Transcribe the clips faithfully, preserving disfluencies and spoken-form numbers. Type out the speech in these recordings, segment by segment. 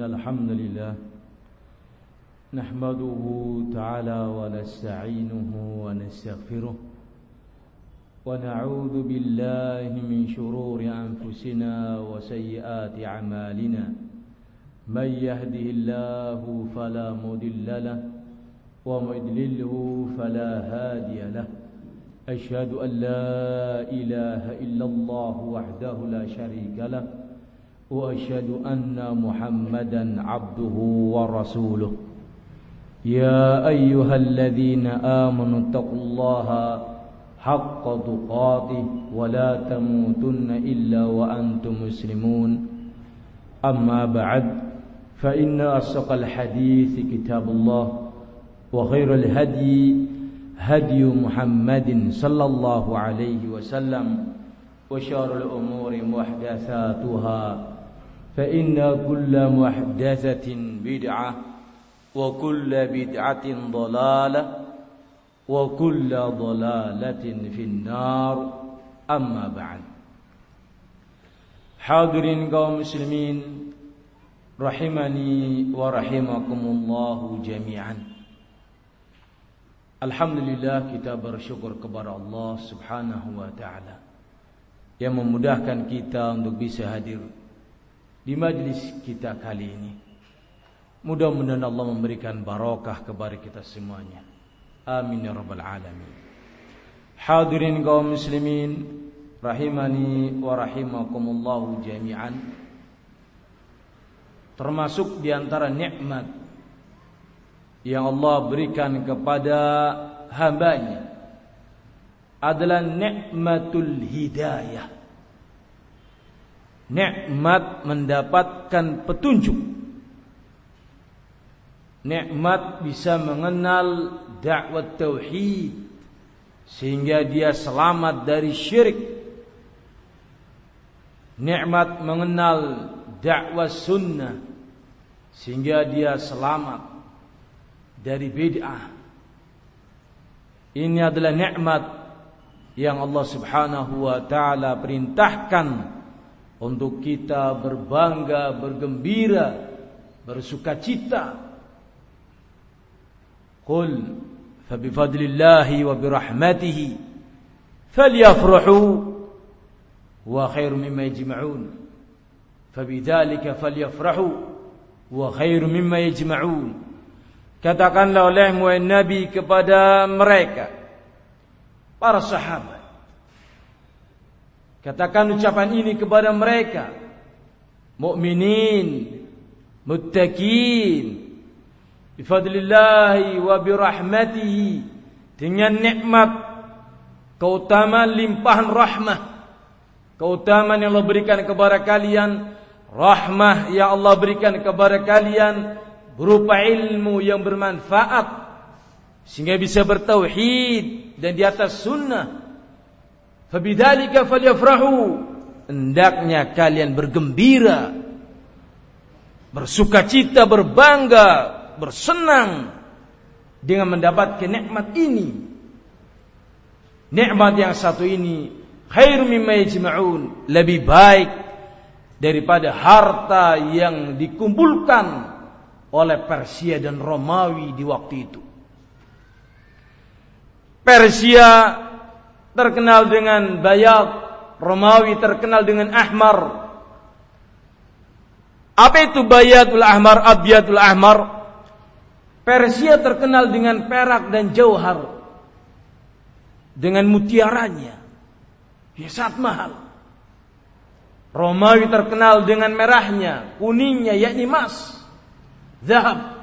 الحمد لله نحمده تعالى ونستعينه ونستغفره ونعوذ بالله من شرور أنفسنا وسيئات أعمالنا من يهده الله فلا مضل له ومن يضلله فلا هادي له أشهد أن لا إله إلا الله وحده لا شريك له وأشهد أن محمدا عبده ورسوله يا أيها الذين آمنوا اتقوا الله حق تقاته ولا تموتن إلا وأنتم مسلمون أما بعد فإن أصدق الحديث كتاب الله وخير الهدي هدي محمد صلى الله عليه وسلم وشر الأمور محدثاتها فإن كل محدثة بدعة وكل بدعة ضلالة وكل ضلالة في النار أما بعد. Hadirin kaum muslimin rahimani wa rahimakumullah jami'an. Alhamdulillah, kita bersyukur kepada Allah Subhanahu wa taala yang memudahkan kita untuk bisa hadir di majlis kita kali ini. Mudah-mudahan Allah memberikan barakah kepada kita semuanya. Amin ya rabbal alamin. Hadirin kaum muslimin rahimani wa rahimakumullah jami'an. Termasuk di antara nikmat yang Allah berikan kepada hambanya adalah nikmatul hidayah. Nikmat mendapatkan petunjuk. Nikmat bisa mengenal dakwah tauhid sehingga dia selamat dari syirik. Nikmat mengenal dakwah sunnah sehingga dia selamat dari bid'ah. Ini adalah nikmat yang Allah Subhanahu wa taala perintahkan untuk kita berbangga, bergembira, bersukacita. Qul fa bi fadlillahi wa bi rahmatihi falyafrahu wa khairu mimma yajma'un. Fa bidzalika falyafrahu wa khairu mimma yajma'un. Katakanlah olehmu wahai Nabi kepada mereka, para sahabat, katakan ucapan ini kepada mereka, mukminin, muttaqin, bifadlillahi wa birahmatihi, dengan nikmat, keutamaan limpahan rahmah, keutamaan yang Allah berikan kepada kalian, rahmah yang Allah berikan kepada kalian berupa ilmu yang bermanfaat sehingga bisa bertauhid dan di atas sunnah. Fabidzalika falyafrahu, hendaknya kalian bergembira, bersukacita, berbangga, bersenang dengan mendapatkan nikmat ini. Nikmat yang satu ini khairu mimma yajma'un, lebih baik daripada harta yang dikumpulkan oleh Persia dan Romawi di waktu itu. Persia terkenal dengan bayad, Romawi terkenal dengan ahmar. Apa itu bayadul ahmar, abyadul ahmar? Persia terkenal dengan perak dan jauhar, dengan mutiaranya, ya sangat mahal. Romawi terkenal dengan merahnya, kuningnya, yakni emas, zahab.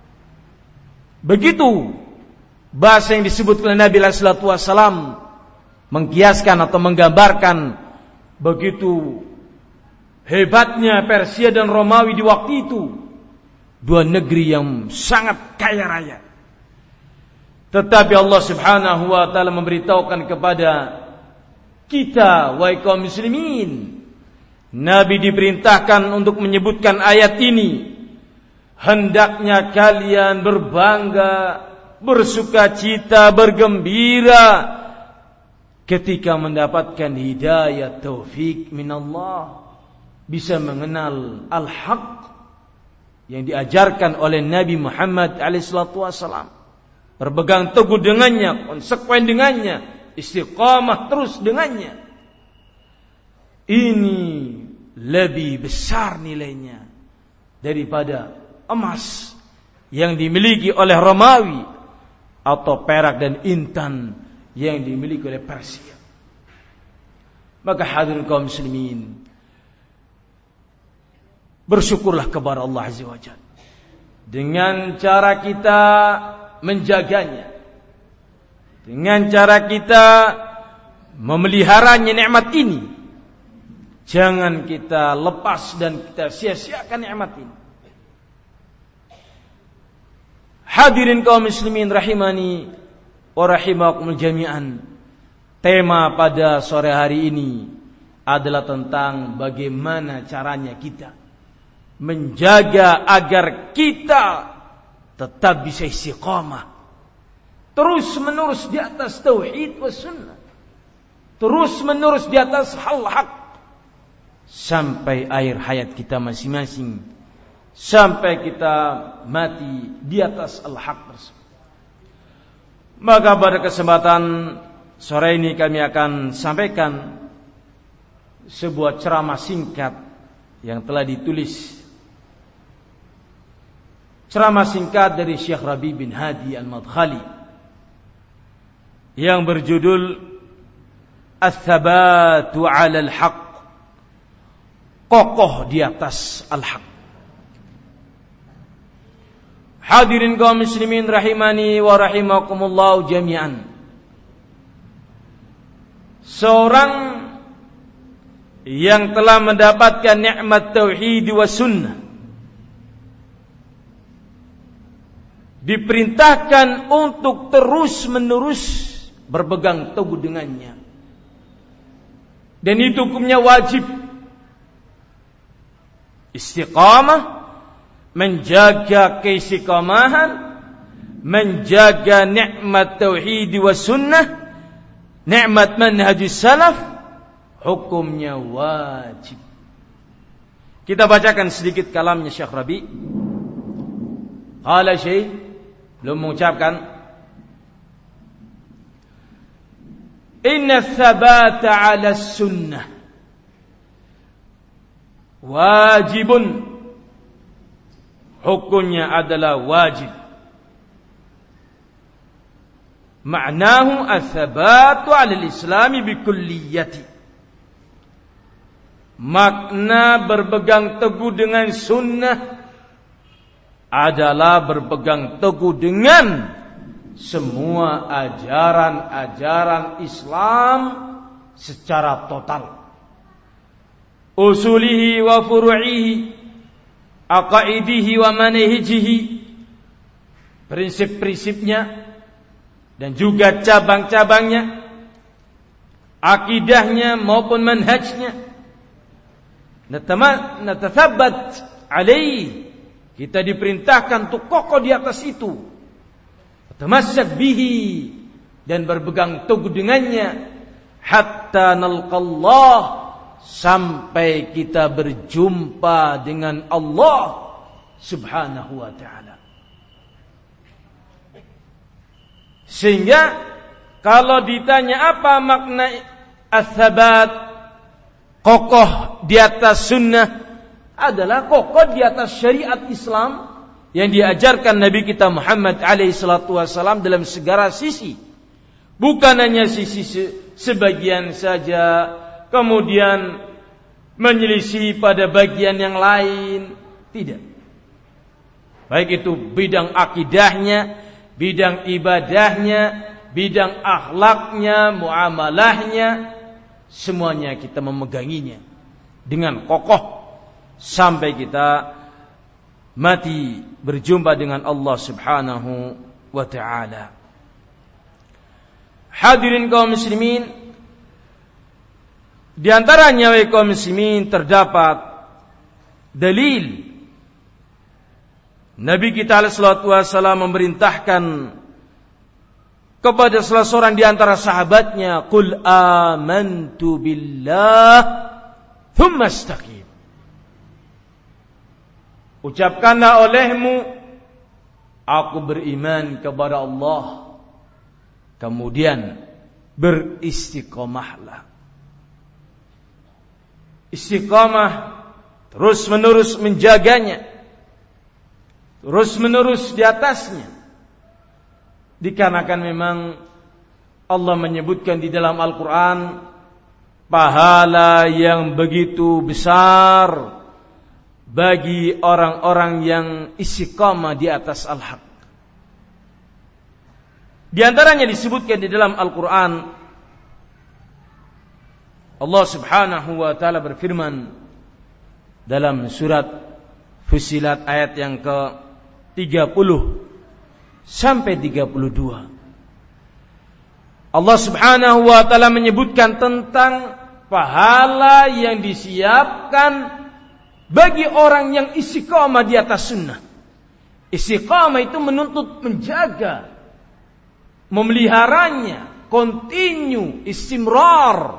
Begitu bahasa yang disebut oleh Nabi sallallahu alaihi wasallam mengkiaskan atau menggambarkan begitu hebatnya Persia dan Romawi di waktu itu, dua negeri yang sangat kaya raya. Tetapi Allah Subhanahu wa taala memberitahukan kepada kita, wahai kaum muslimin, Nabi diperintahkan untuk menyebutkan ayat ini. Hendaknya kalian berbangga, bersukacita, bergembira ketika mendapatkan hidayah taufik minallah, bisa mengenal al-haq, yang diajarkan oleh Nabi Muhammad alaihi salatu wasallam. Berpegang teguh dengannya, konsekuen dengannya, istiqamah terus dengannya. Ini lebih besar nilainya daripada emas yang dimiliki oleh Romawi atau perak dan intan yang dimiliki oleh Persia. Maka hadirin kaum muslimin, bersyukurlah kepada Allah Azza wa Jalla dengan cara kita menjaganya, dengan cara kita memeliharanya nikmat ini. Jangan kita lepas dan kita sia-siakan nikmat ini. Hadirin kaum muslimin rahimani wa rahimakumul jami'an. Tema pada sore hari ini adalah tentang bagaimana caranya kita menjaga agar kita tetap bisa istiqamah, terus menerus di atas tauhid was sunnah, terus menerus di atas hal hak sampai akhir hayat kita masing-masing, sampai kita mati di atas al-haq tersebut. Maka pada kesempatan sore ini kami akan sampaikan sebuah ceramah singkat yang telah ditulis, ceramah singkat dari Syekh Rabi bin Hadi Al-Madkhali yang berjudul Ats-Tsabatu 'alal Haq, kokoh di atas al-haq. Hadirin kaum muslimin rahimani wa rahimakumullah jami'an. Seorang yang telah mendapatkan nikmat tauhid wa sunnah diperintahkan untuk terus-menerus berpegang teguh dengannya. Dan itu hukumnya wajib. Istiqamah, menjaga keistiqamahan, menjaga nikmat tauhid wa sunnah, nikmat manhajus salaf, hukumnya wajib. Kita bacakan sedikit kalamnya Syekh Rabi. Qala Syekh, belum mengucapkan, inna tsabata 'ala sunnah wajibun, hukumnya adalah wajib. Ma'nahu ats-tsabatu 'ala al-islami bikulliyati, makna berpegang teguh dengan sunnah adalah berpegang teguh dengan semua ajaran-ajaran Islam secara total. Usulihi wa furu'ihi, aqaidihi wa manhajihi, prinsip-prinsipnya dan juga cabang-cabangnya, akidahnya maupun manhajnya. Natathabbat alaihi, kita diperintahkan untuk kokoh di atas itu. Tamassak bihi, dan berpegang teguh dengannya hatta nalqallah, sampai kita berjumpa dengan Allah Subhanahu wa ta'ala. Sehingga kalau ditanya apa makna ats-tsabat, kokoh di atas sunnah, adalah kokoh di atas syariat Islam yang diajarkan Nabi kita Muhammad alaihi salatu wasallam dalam segala sisi. Bukan hanya sisi sebagian saja, kemudian menyelisih pada bagian yang lain. Tidak. Baik itu bidang akidahnya, bidang ibadahnya, bidang akhlaknya, muamalahnya, semuanya kita memeganginya dengan kokoh sampai kita mati berjumpa dengan Allah Subhanahu wa ta'ala. Hadirin kaum muslimin, di antaranya wahai kaum muslimin terdapat dalil Nabi kita alaihi salatu wasallam memerintahkan kepada salah seorang di antara sahabatnya, qul amantu billah thumma istaqim. Ucapkanlah olehmu, aku beriman kepada Allah. Kemudian beristiqomahlah. Istiqamah, terus menerus menjaganya, terus menerus di atasnya. Dikarenakan memang Allah menyebutkan di dalam Al-Quran pahala yang begitu besar bagi orang-orang yang istiqamah di atas al-haq. Di antaranya disebutkan di dalam Al-Quran, Allah subhanahu wa ta'ala berfirman dalam surat Fussilat ayat yang ke tiga puluh sampai tiga puluh dua. Allah subhanahu wa ta'ala menyebutkan tentang pahala yang disiapkan bagi orang yang istiqamah di atas sunnah. Istiqamah itu menuntut menjaga, memeliharanya, continue, istimrar.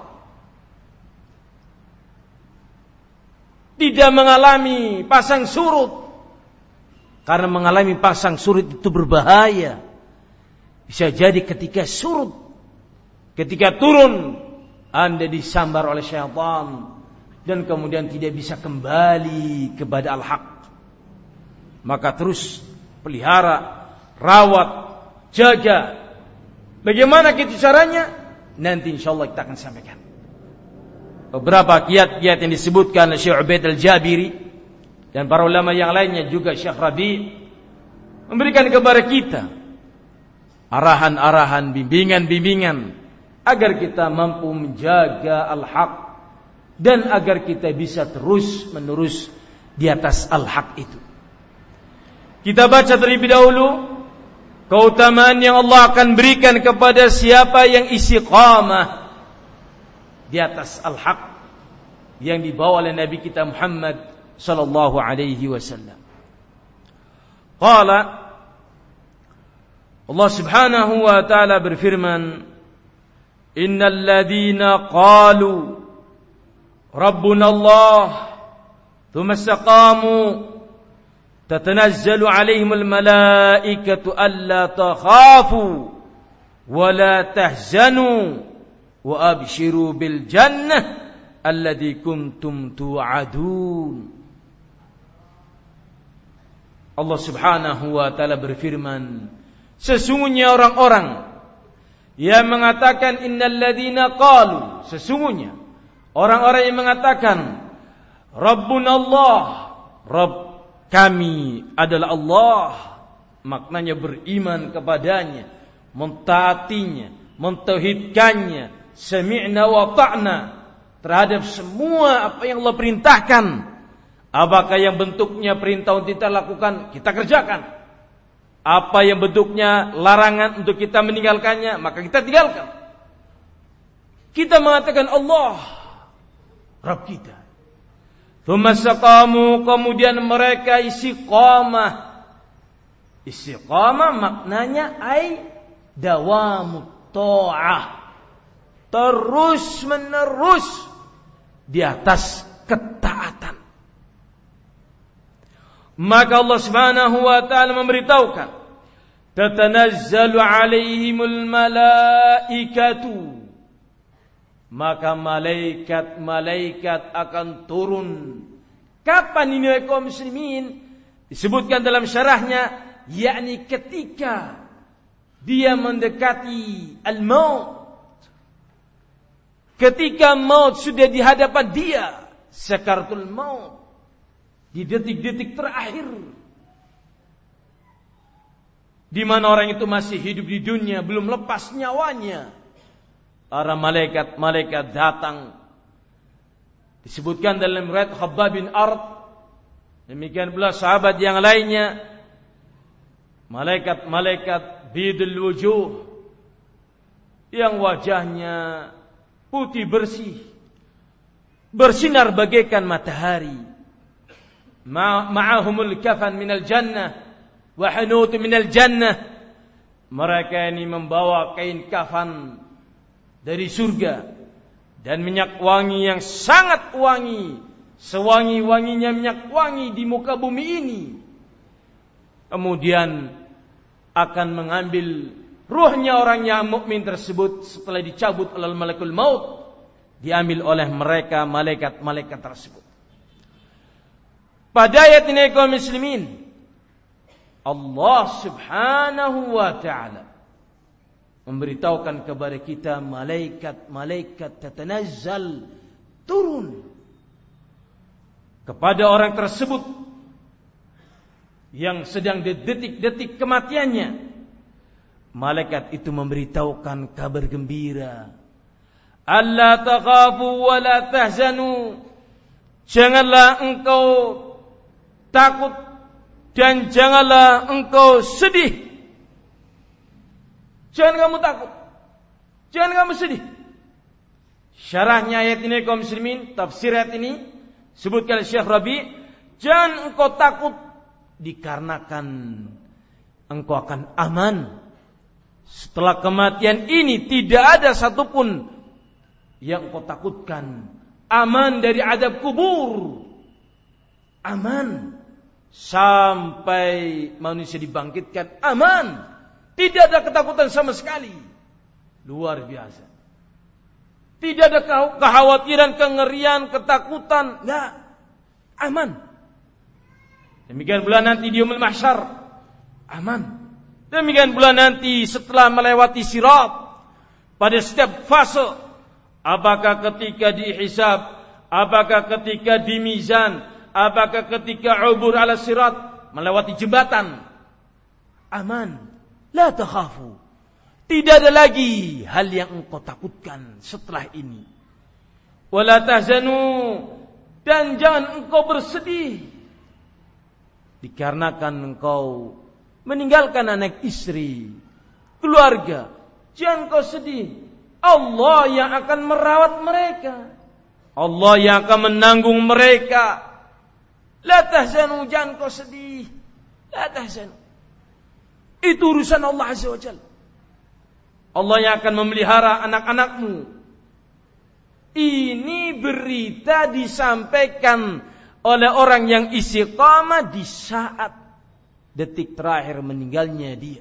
Tidak mengalami pasang surut. Karena mengalami pasang surut itu berbahaya. Bisa jadi ketika surut, ketika turun, Anda disambar oleh syaitan dan kemudian tidak bisa kembali kepada al-haq. Maka terus pelihara, rawat, jaga. Bagaimana gitu caranya? Nanti insyaallah kita akan sampaikan. Beberapa kiat-kiat yang disebutkan oleh Syekh Ubaid al-Jabiri dan para ulama yang lainnya, juga Syekh Rabi, memberikan kepada kita arahan-arahan, bimbingan-bimbingan agar kita mampu menjaga al-haq dan agar kita bisa terus menerus di atas al-haq itu. Kita baca terlebih dahulu keutamaan yang Allah akan berikan kepada siapa yang istiqamah di atas al-haq yang dibawa oleh Nabi kita Muhammad sallallahu alaihi wasallam. Qala, Allah subhanahu wa ta'ala berfirman, innal ladhina qalu rabbuna Allah thumma istaqamu tatanazzalu alaihimul malaikatu alla takhafu wa la tahzanu wa abshiru bil jannah alladhi kuntum tu'adun. Allah subhanahu wa ta'ala berfirman, sesungguhnya orang-orang yang mengatakan innal ladhina qalu, sesungguhnya orang-orang yang mengatakan Rabbuna Allah, Rabb kami adalah Allah, maknanya beriman kepadanya, mentaatinya, mentauhidkannya, sami'na wa ta'na terhadap semua apa yang Allah perintahkan. Apakah yang bentuknya perintah untuk kita lakukan, kita kerjakan. Apa yang bentuknya larangan untuk kita meninggalkannya, maka kita tinggalkan. Kita mengatakan Allah Rabb kita. Tsumma istaqamu, kemudian mereka istiqamah. Istiqamah maknanya ai dawamut ta'ah, terus menerus di atas ketaatan. Maka Allah subhanahu wa ta'ala memberitahukan, tatanazzalu alaihimul malaikatu, maka malaikat-malaikat akan turun. Kapan ini kaum muslimin? Disebutkan dalam syarahnya, yakni ketika dia mendekati al-maut, ketika maut sudah di hadapan dia, sakaratul maut, di detik-detik terakhir, di mana orang itu masih hidup di dunia, belum lepas nyawanya, para malaikat-malaikat datang. Disebutkan dalam riwayat Khabbab bin Ard, demikian pula sahabat yang lainnya, malaikat-malaikat bidul wujuh, yang wajahnya putih bersih, bersinar bagaikan matahari. Ma'ahumul kafan minal jannah wa hanut minal jannah. Mereka ini membawa kain kafan dari surga dan minyak wangi yang sangat wangi sewangi-wanginya minyak wangi di muka bumi ini, kemudian akan mengambil ruhnya orang yang mukmin tersebut setelah dicabut oleh malakul maut, diambil oleh mereka malaikat-malaikat tersebut. Pada ayat ini kaum muslimin, Allah Subhanahu wa taala memberitahukan kepada kita malaikat-malaikat tatanazzal turun kepada orang tersebut yang sedang di detik-detik kematiannya. Malaikat itu memberitahukan kabar gembira. Alla takhafu wa la tahzanu. Janganlah engkau takut dan janganlah engkau sedih. Jangan kamu takut, jangan kamu sedih. Syarahnya ayat ini kaum muslimin, tafsir ayat ini sebutkan Syekh Rabi, jangan engkau takut dikarenakan engkau akan aman. Setelah kematian ini tidak ada satupun yang engkau takutkan. Aman dari azab kubur, aman sampai manusia dibangkitkan, aman, tidak ada ketakutan sama sekali. Luar biasa. Tidak ada kekhawatiran, kengerian, ketakutan, enggak, aman. Demikian pula nanti di yaumul mahsyar, aman. Demikian pula nanti setelah melewati sirat, pada setiap fase, apakah ketika dihisab, apakah ketika di mizan, apakah ketika ubur ala sirat, melewati jembatan, aman, la takhafu. Tidak ada lagi hal yang engkau takutkan setelah ini. Wala tahzanu, dan jangan engkau bersedih dikarenakan engkau meninggalkan anak istri, keluarga. Jangan kau sedih. Allah yang akan merawat mereka, Allah yang akan menanggung mereka. La tahzanu, jangan kau sedih. La tahzanu. Itu urusan Allah Azza wa Jalla. Allah yang akan memelihara anak-anakmu. Ini berita disampaikan oleh orang yang istiqamah di saat detik terakhir meninggalnya dia.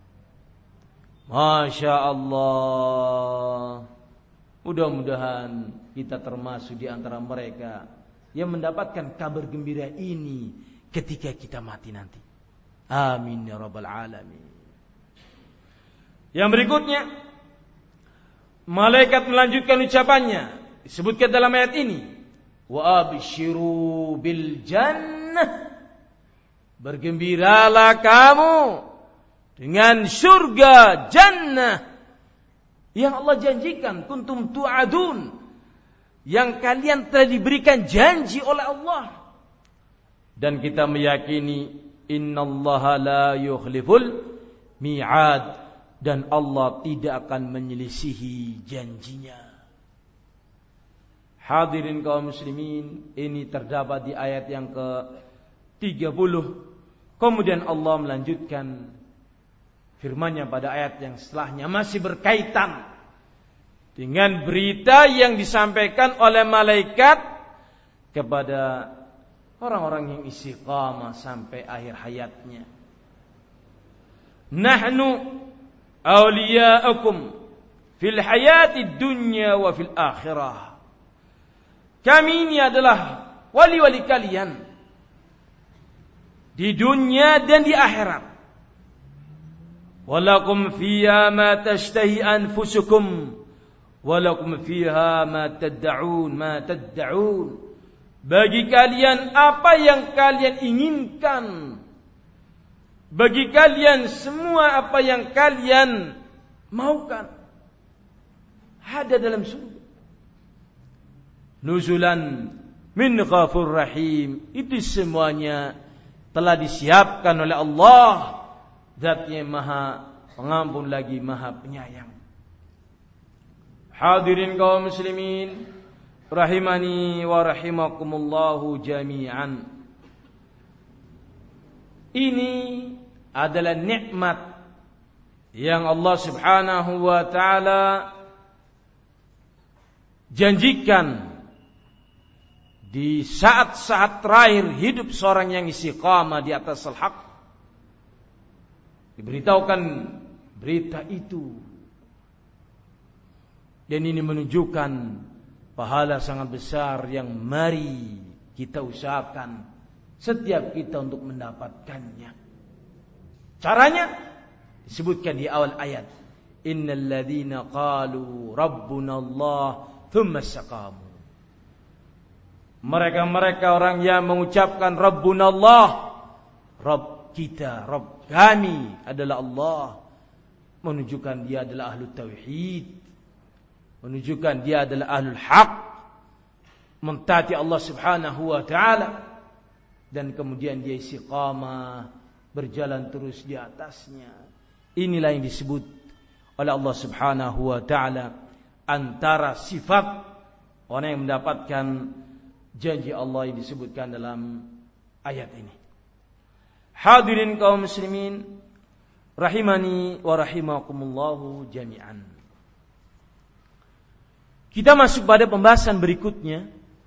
Masya Allah. Mudah-mudahan kita termasuk di antara mereka yang mendapatkan kabar gembira ini ketika kita mati nanti. Amin ya rabbal alamin. Yang berikutnya, malaikat melanjutkan ucapannya, disebutkan dalam ayat ini, wa abshiru bil jannah. Bergembiralah kamu dengan surga jannah yang Allah janjikan, kuntum tu'adun, yang kalian telah diberikan janji oleh Allah. Dan kita meyakini innallaha la yukhliful mi'ad, dan Allah tidak akan menyelisihi janjinya. Hadirin kaum muslimin, ini terdapat di ayat yang ke tiga puluh. Kemudian Allah melanjutkan firman-Nya pada ayat yang setelahnya, masih berkaitan dengan berita yang disampaikan oleh malaikat kepada orang-orang yang istiqamah sampai akhir hayatnya. Nahnu awliya'ukum fil hayati dunya wa fil akhirah. Kami ini adalah wali-wali kalian di dunia dan di akhirat. Walakum fiha ma tashtahi anfusukum walakum fiha ma tad'un ma tad'un. Bagi kalian apa yang kalian inginkan, bagi kalian semua apa yang kalian maukan, ada dalam surga. Nuzulan min ghafur rahim. Itu semuanya telah disiapkan oleh Allah, Zat-Nya Maha Pengampun lagi Maha Penyayang. Hadirin kaum muslimin rahimani wa rahimakumullahu jami'an. Ini adalah nikmat yang Allah Subhanahu wa taala janjikan di saat-saat terakhir hidup seorang yang istiqamah di atas al-haq, diberitahukan berita itu, dan ini menunjukkan pahala sangat besar yang mari kita usahakan setiap kita untuk mendapatkannya. Caranya disebutkan di awal ayat, innal ladzina qalu rabbuna Allah tsumma istaqamu. Mereka-mereka orang yang mengucapkan Rabbuna Allah, Rabb kita, Rabb kami adalah Allah, menunjukkan dia adalah ahlu tauhid, menunjukkan dia adalah ahlul haq, mentaati Allah subhanahu wa ta'ala, dan kemudian dia istiqamah, berjalan terus di atasnya. Inilah yang disebut oleh Allah subhanahu wa ta'ala antara sifat orang yang mendapatkan janji Allah yang disebutkan dalam ayat ini. Hadirin kaum muslimin rahimani wa rahimakumullahu jami'an. Kita masuk pada pembahasan berikutnya.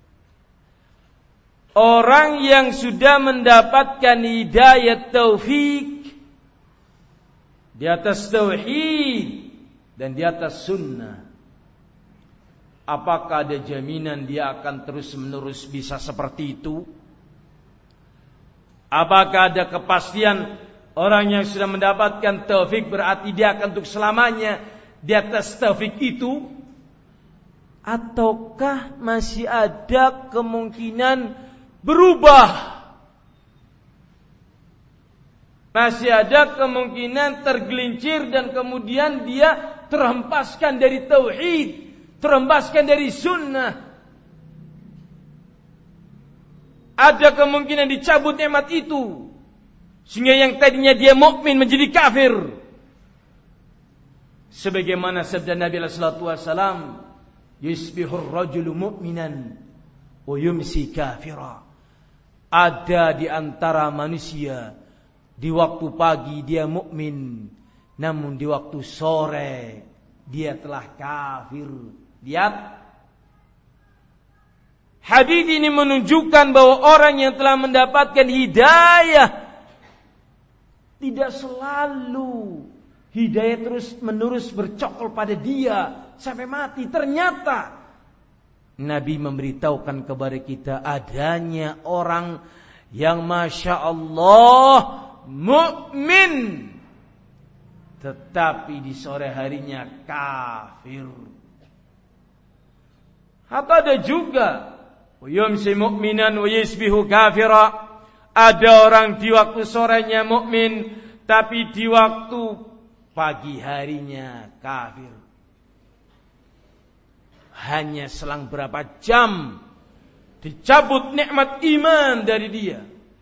Orang yang sudah mendapatkan hidayah taufik di atas tauhid dan di atas sunnah, apakah ada jaminan dia akan terus-menerus bisa seperti itu? Apakah ada kepastian orang yang sudah mendapatkan taufik berarti dia akan untuk selamanya di atas taufik itu? Ataukah masih ada kemungkinan berubah? Masih ada kemungkinan tergelincir dan kemudian dia terhempaskan dari tauhid, terhempaskan dari sunnah. Ada kemungkinan dicabut nikmat itu, sehingga yang tadinya dia mukmin menjadi kafir. Sebagaimana sabda Nabi sallallahu alaihi wasallam, yusbihur rajulu mu'minan wa yumsi kafira. Ada di antara manusia di waktu pagi dia mukmin, namun di waktu sore dia telah kafir. Lihat, hadis ini menunjukkan bahwa orang yang telah mendapatkan hidayah tidak selalu hidayah terus menerus bercokol pada dia sampai mati. Ternyata Nabi memberitahukan kepada kita adanya orang yang masya Allah mukmin, tetapi di sore harinya kafir. Atau ada juga yumsi mu'minan wa yusbihu kafira. Ada orang di waktu sorenya mukmin, tapi di waktu pagi harinya kafir. Hanya selang berapa jam dicabut nikmat iman dari dia,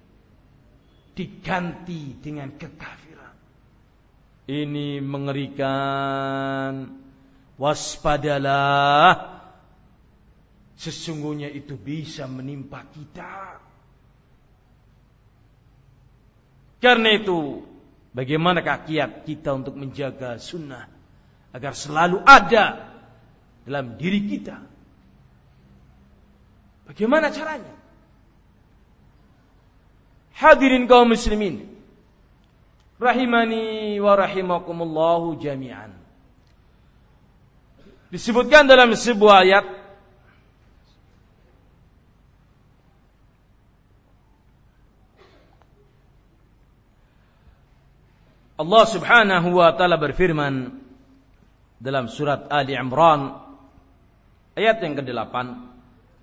diganti dengan kekafiran. Ini mengerikan. Waspadalah, sesungguhnya itu bisa menimpa kita. Karena itu, bagaimanakah kiat kita untuk menjaga sunnah agar selalu ada dalam diri kita? Bagaimana caranya? Hadirin kaum muslimin rahimani wa rahimakumullahu jami'an. Disebutkan dalam sebuah ayat, Allah subhanahu wa ta'ala berfirman dalam surat Ali Imran ayat yang kedelapan.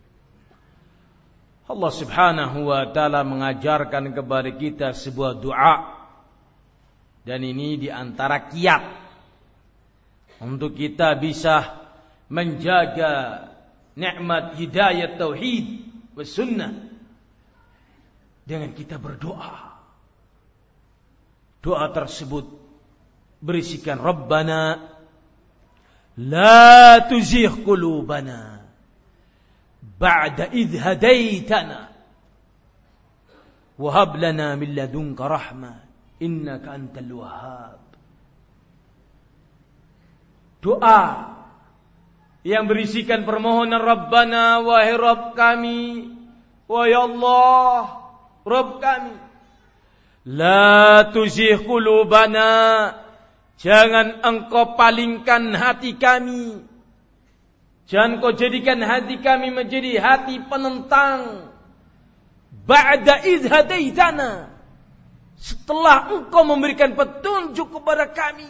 Allah subhanahu wa ta'ala mengajarkan kepada kita sebuah doa, dan ini di antara kiat untuk kita bisa menjaga nikmat hidayah tauhid wa sunnah dengan kita berdoa. Doa tersebut berisikan Rabbana la tuzigh qulubana ba'da idh hadaitana wa hab lana min ladunka rahmah innaka antal wahhab. Doa yang berisikan permohonan Rabbana, wahai Rabb kami, Wahai Allah, Rabb kami, la tuzigh qulubana, jangan engkau palingkan hati kami. Jangan kau jadikan hati kami menjadi hati penentang. Ba'da idh hadaitana, setelah engkau memberikan petunjuk kepada kami.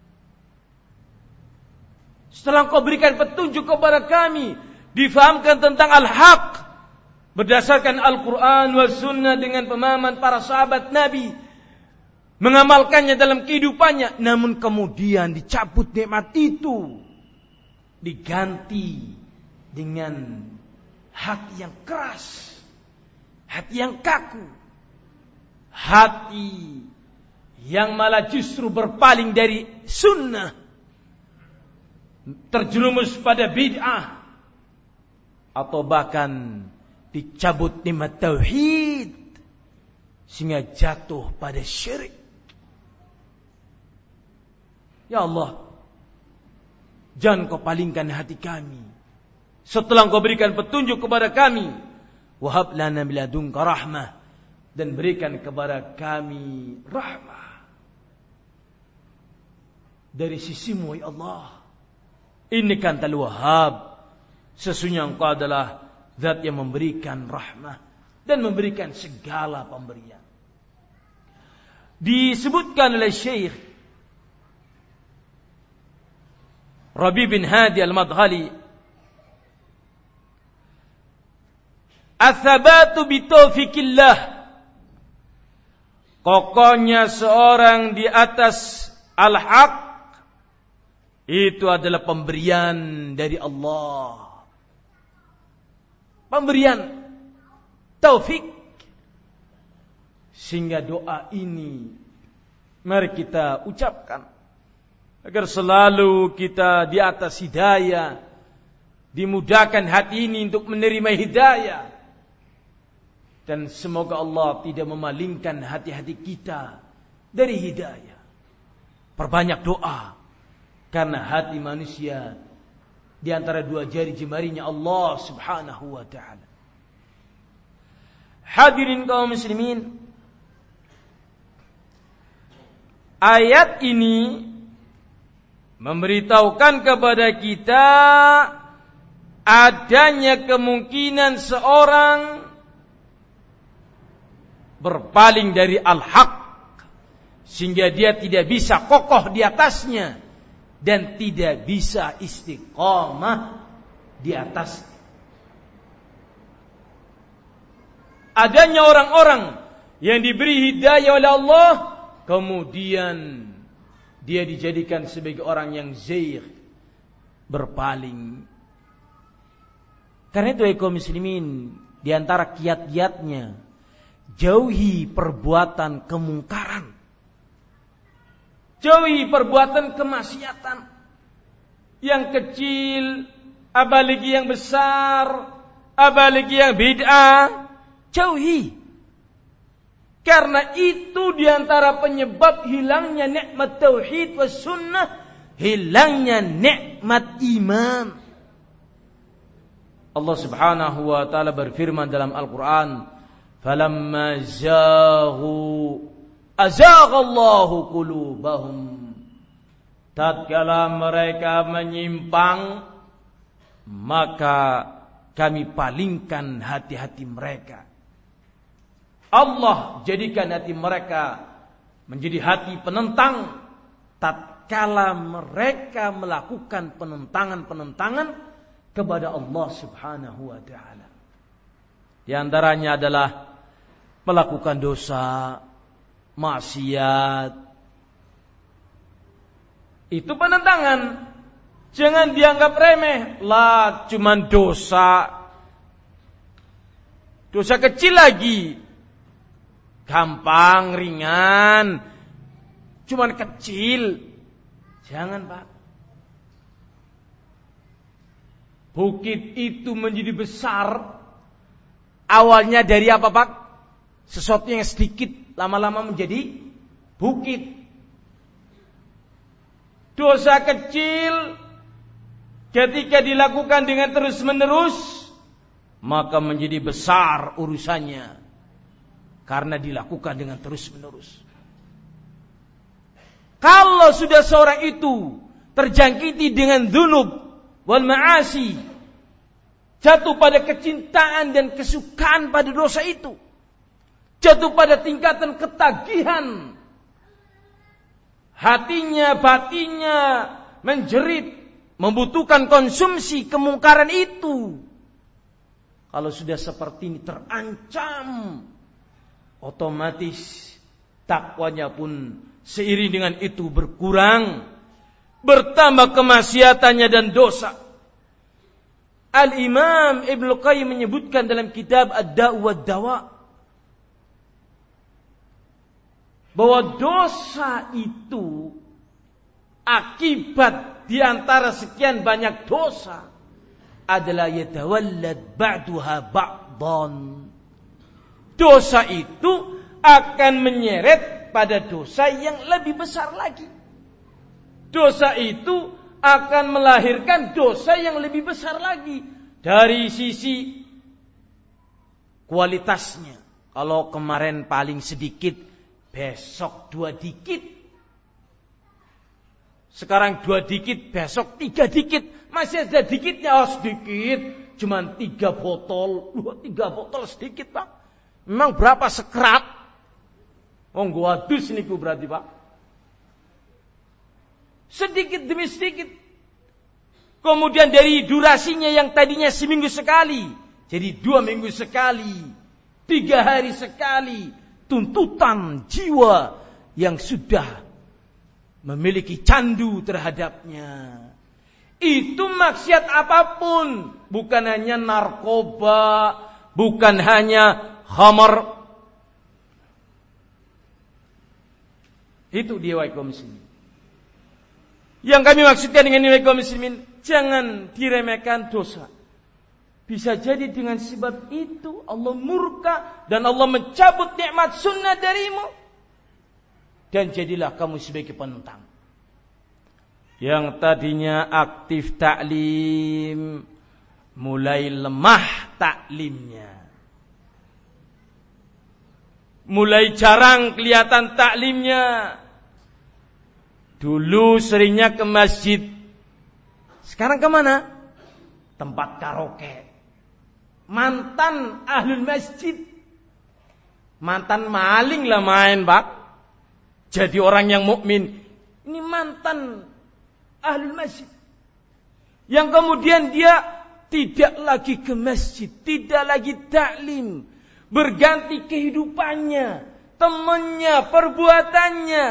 Setelah engkau berikan petunjuk kepada kami, difahamkan tentang al-haq berdasarkan Al-Quran wa sunnah dengan pemahaman para sahabat Nabi, mengamalkannya dalam kehidupannya, namun kemudian dicabut nikmat itu, diganti dengan hati yang keras, hati yang kaku, hati yang malah justru berpaling dari sunnah, terjerumus pada bid'ah, atau bahkan dicabut nikmat tauhid sehingga jatuh pada syirik. Ya Allah, jangan kau palingkan hati kami setelah kau berikan petunjuk kepada kami. Wahab lana min ladunka rahmah, dan berikan kepada kami rahmah dari sisimu ya Allah. Innaka antal wahhab, sesungguhnya engkau adalah zat yang memberikan rahmah dan memberikan segala pemberian. Disebutkan oleh Syekh Rabi bin Hadi al-Madghali, "Ats-tsabatu bi taufikillah", kokohnya seorang di atas al-haq itu adalah pemberian dari Allah. Pemberian taufik. Sehingga doa ini mari kita ucapkan agar selalu kita di atas hidayah, dimudahkan hati ini untuk menerima hidayah, dan semoga Allah tidak memalingkan hati-hati kita dari hidayah. Perbanyak doa, karena hati manusia di antara dua jari jemarinya Allah Subhanahu wa ta'ala. Hadirin kaum muslimin, ayat ini memberitahukan kepada kita adanya kemungkinan seorang berpaling dari al-haq sehingga dia tidak bisa kokoh di atasnya dan tidak bisa istiqamah di atas. Adanya orang-orang yang diberi hidayah oleh Allah, kemudian dia dijadikan sebagai orang yang zaigh, berpaling. Karena itu kaum muslimin, di antara kiat-kiatnya, jauhi perbuatan kemungkaran. Jauhi perbuatan kemaksiatan yang kecil, apalagi yang besar, apalagi yang bid'ah. Jauhi. Karena itu diantara penyebab hilangnya nikmat tauhid was sunnah, hilangnya nikmat iman. Allah Subhanahu wa taala berfirman dalam Al-Qur'an, "Falamma zaghu azaghallahu qulubahum." Tatkala mereka menyimpang, maka kami palingkan hati-hati mereka. Allah jadikan hati mereka menjadi hati penentang tatkala mereka melakukan penentangan-penentangan kepada Allah Subhanahu wa taala. Di antaranya adalah melakukan dosa, maksiat. Itu penentangan. Jangan dianggap remeh. Lah, cuman dosa. Dosa kecil lagi. Gampang, ringan. Cuman kecil. Jangan, Pak. Bukit itu menjadi besar. Awalnya dari apa, Pak? Sesuatu yang sedikit, lama-lama menjadi bukit. Dosa kecil ketika dilakukan dengan terus-menerus maka menjadi besar urusannya karena dilakukan dengan terus-menerus. Kalau sudah seorang itu terjangkiti dengan dzunub wal ma'asi, jatuh pada kecintaan dan kesukaan pada dosa itu, jatuh pada tingkatan ketagihan, hatinya, batinnya menjerit, membutuhkan konsumsi kemungkaran itu. Kalau sudah seperti ini terancam, otomatis takwanya pun seiring dengan itu berkurang, bertambah kemaksiatannya dan dosa. Al-Imam Ibnu Qayyim menyebutkan dalam kitab Ad-Da' wad-Dawa bahwa dosa itu akibat di antara sekian banyak dosa adalah yatawallad ba'duha ba'dan. Dosa itu akan menyeret pada dosa yang lebih besar lagi. Dosa itu akan melahirkan dosa yang lebih besar lagi dari sisi kualitasnya. Kalau kemarin paling sedikit, besok dua dikit. Sekarang dua dikit, besok tiga dikit. Masih ada dikitnya, oh sedikit. Cuman tiga botol. Wah, tiga botol sedikit, Pak. Memang berapa sekerat? Oh, gua dus niku berarti, Pak. Sedikit demi sedikit. Kemudian dari durasinya yang tadinya seminggu sekali, jadi dua minggu sekali, tiga hari sekali. Tuntutan jiwa yang sudah memiliki candu terhadapnya. Itu maksiat apapun, bukan hanya narkoba, bukan hanya khamar. Itu dia wahai kaum muslimin. Yang kami maksudkan dengan ini wahai kaum muslimin, jangan diremehkan dosa. Bisa jadi dengan sebab itu Allah murka dan Allah mencabut nikmat sunnah darimu. Dan jadilah kamu sebagai penentang. Yang tadinya aktif taklim, mulai lemah taklimnya. Mulai jarang kelihatan taklimnya. Dulu seringnya ke masjid. Sekarang kemana? Tempat karaoke. Mantan ahlul masjid. Mantan maling lah main, Pak. Jadi orang yang mukmin. Ini mantan ahlul masjid. Yang kemudian dia tidak lagi ke masjid, tidak lagi taklim. Berganti kehidupannya, temannya, perbuatannya.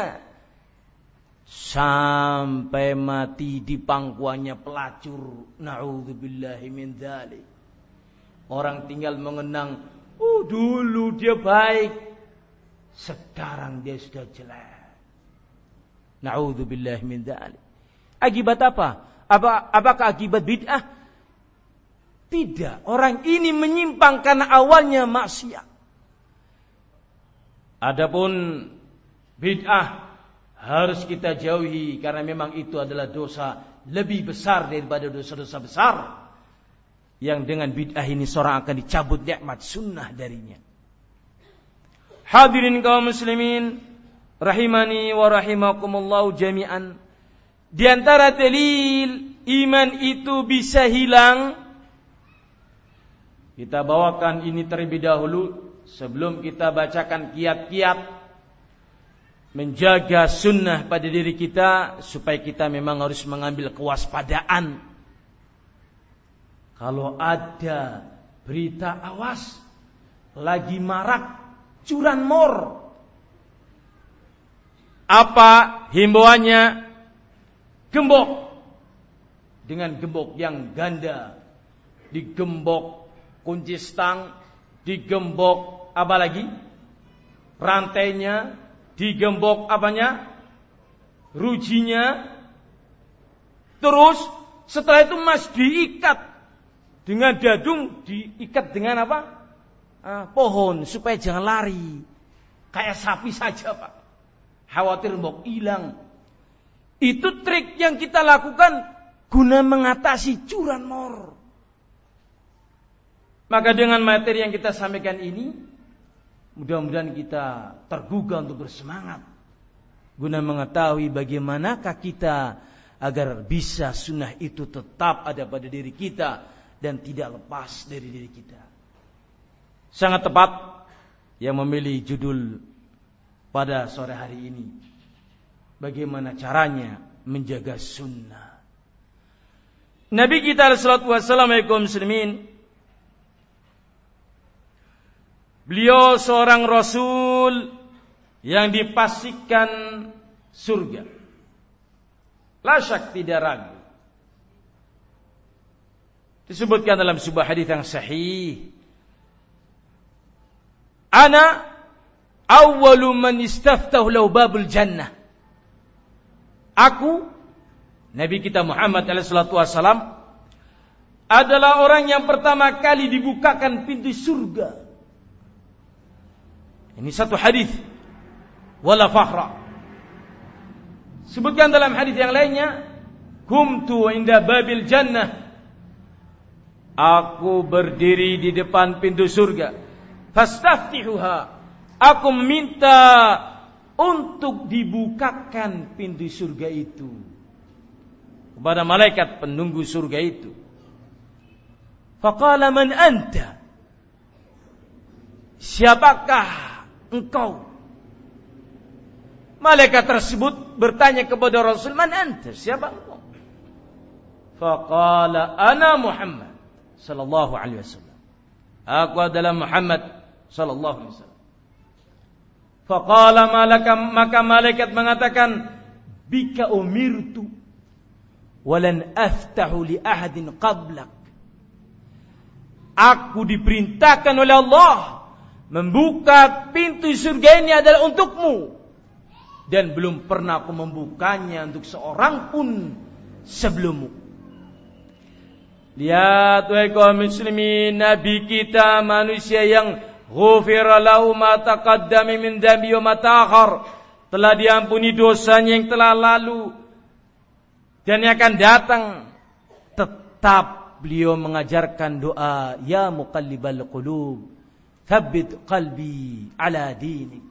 Sampai mati di pangkuannya pelacur. Na'udzubillahi min dzalik. Orang tinggal mengenang, oh dulu dia baik, sekarang dia sudah jelek. Na'udzubillahi min dzalik. Akibat apa? Apa apakah akibat bid'ah? Tidak. Orang ini menyimpang karena awalnya maksiat. Adapun bid'ah harus kita jauhi karena memang itu adalah dosa lebih besar daripada dosa-dosa besar. Yang dengan bid'ah ini seorang akan dicabut nikmat sunnah darinya. Hadirin kaum muslimin rahimani wa rahimakumullah jami'an. Di antara dalil iman itu bisa hilang, kita bawakan ini terlebih dahulu sebelum kita bacakan kiat-kiat menjaga sunnah pada diri kita, supaya kita memang harus mengambil kewaspadaan. Kalau ada berita awas lagi marak curanmor, apa himbauannya? Gembok dengan gembok yang ganda, digembok kunci stang, digembok apa lagi? Rantainya, digembok apanya? Rujinya. Terus setelah itu mas diikat dengan dadung, diikat dengan apa? Ah, pohon supaya jangan lari. Kayak sapi saja, Pak. Khawatir mbok hilang. Itu trik yang kita lakukan guna mengatasi curanmor. Maka dengan materi yang kita sampaikan ini, mudah-mudahan kita tergugah untuk bersemangat guna mengetahui bagaimanakah kita agar bisa sunnah itu tetap ada pada diri kita dan tidak lepas dari diri kita. Sangat tepat yang memilih judul pada sore hari ini, bagaimana caranya menjaga sunnah. Nabi kita sallallahu alaihi wasallam, muslimin, beliau seorang rasul yang dipastikan surga. La syak, tidak ragu. Disebutkan dalam sebuah hadis yang sahih, ana awwalu man istaftahu lahu babul jannah. Aku, Nabi kita Muhammad alaihi salatu wasallam, adalah orang yang pertama kali dibukakan pintu surga. Ini satu hadis wala fakhra. Sebutkan dalam hadis yang lainnya, kumtu inda babil jannah. Aku berdiri di depan pintu surga. Fastaftihuha. Aku meminta untuk dibukakan pintu surga itu kepada malaikat penunggu surga itu. Faqala man anta? Siapakah engkau? Malaikat tersebut bertanya kepada Rasul, man anta? Siapa engkau? Faqala ana Muhammad sallallahu alaihi wasallam. Aku adalah Muhammad sallallahu alaihi wasallam. Faqala malaka, maka malaikat mengatakan, bika umirtu walan aftahu li ahadin qablak. Aku diperintahkan oleh Allah membuka pintu surga ini adalah untukmu, dan belum pernah aku membukanya untuk seorang pun sebelummu. Lihat wahai kaum muslimin, Nabi kita manusia yang ghufira lahu ma taqaddama min dhanbi wa ma ta'akhkhar, telah diampuni dosanya yang telah lalu dan yang akan datang. Tetap beliau mengajarkan doa, ya muqallibal qulub thabbit qalbi ala dinik.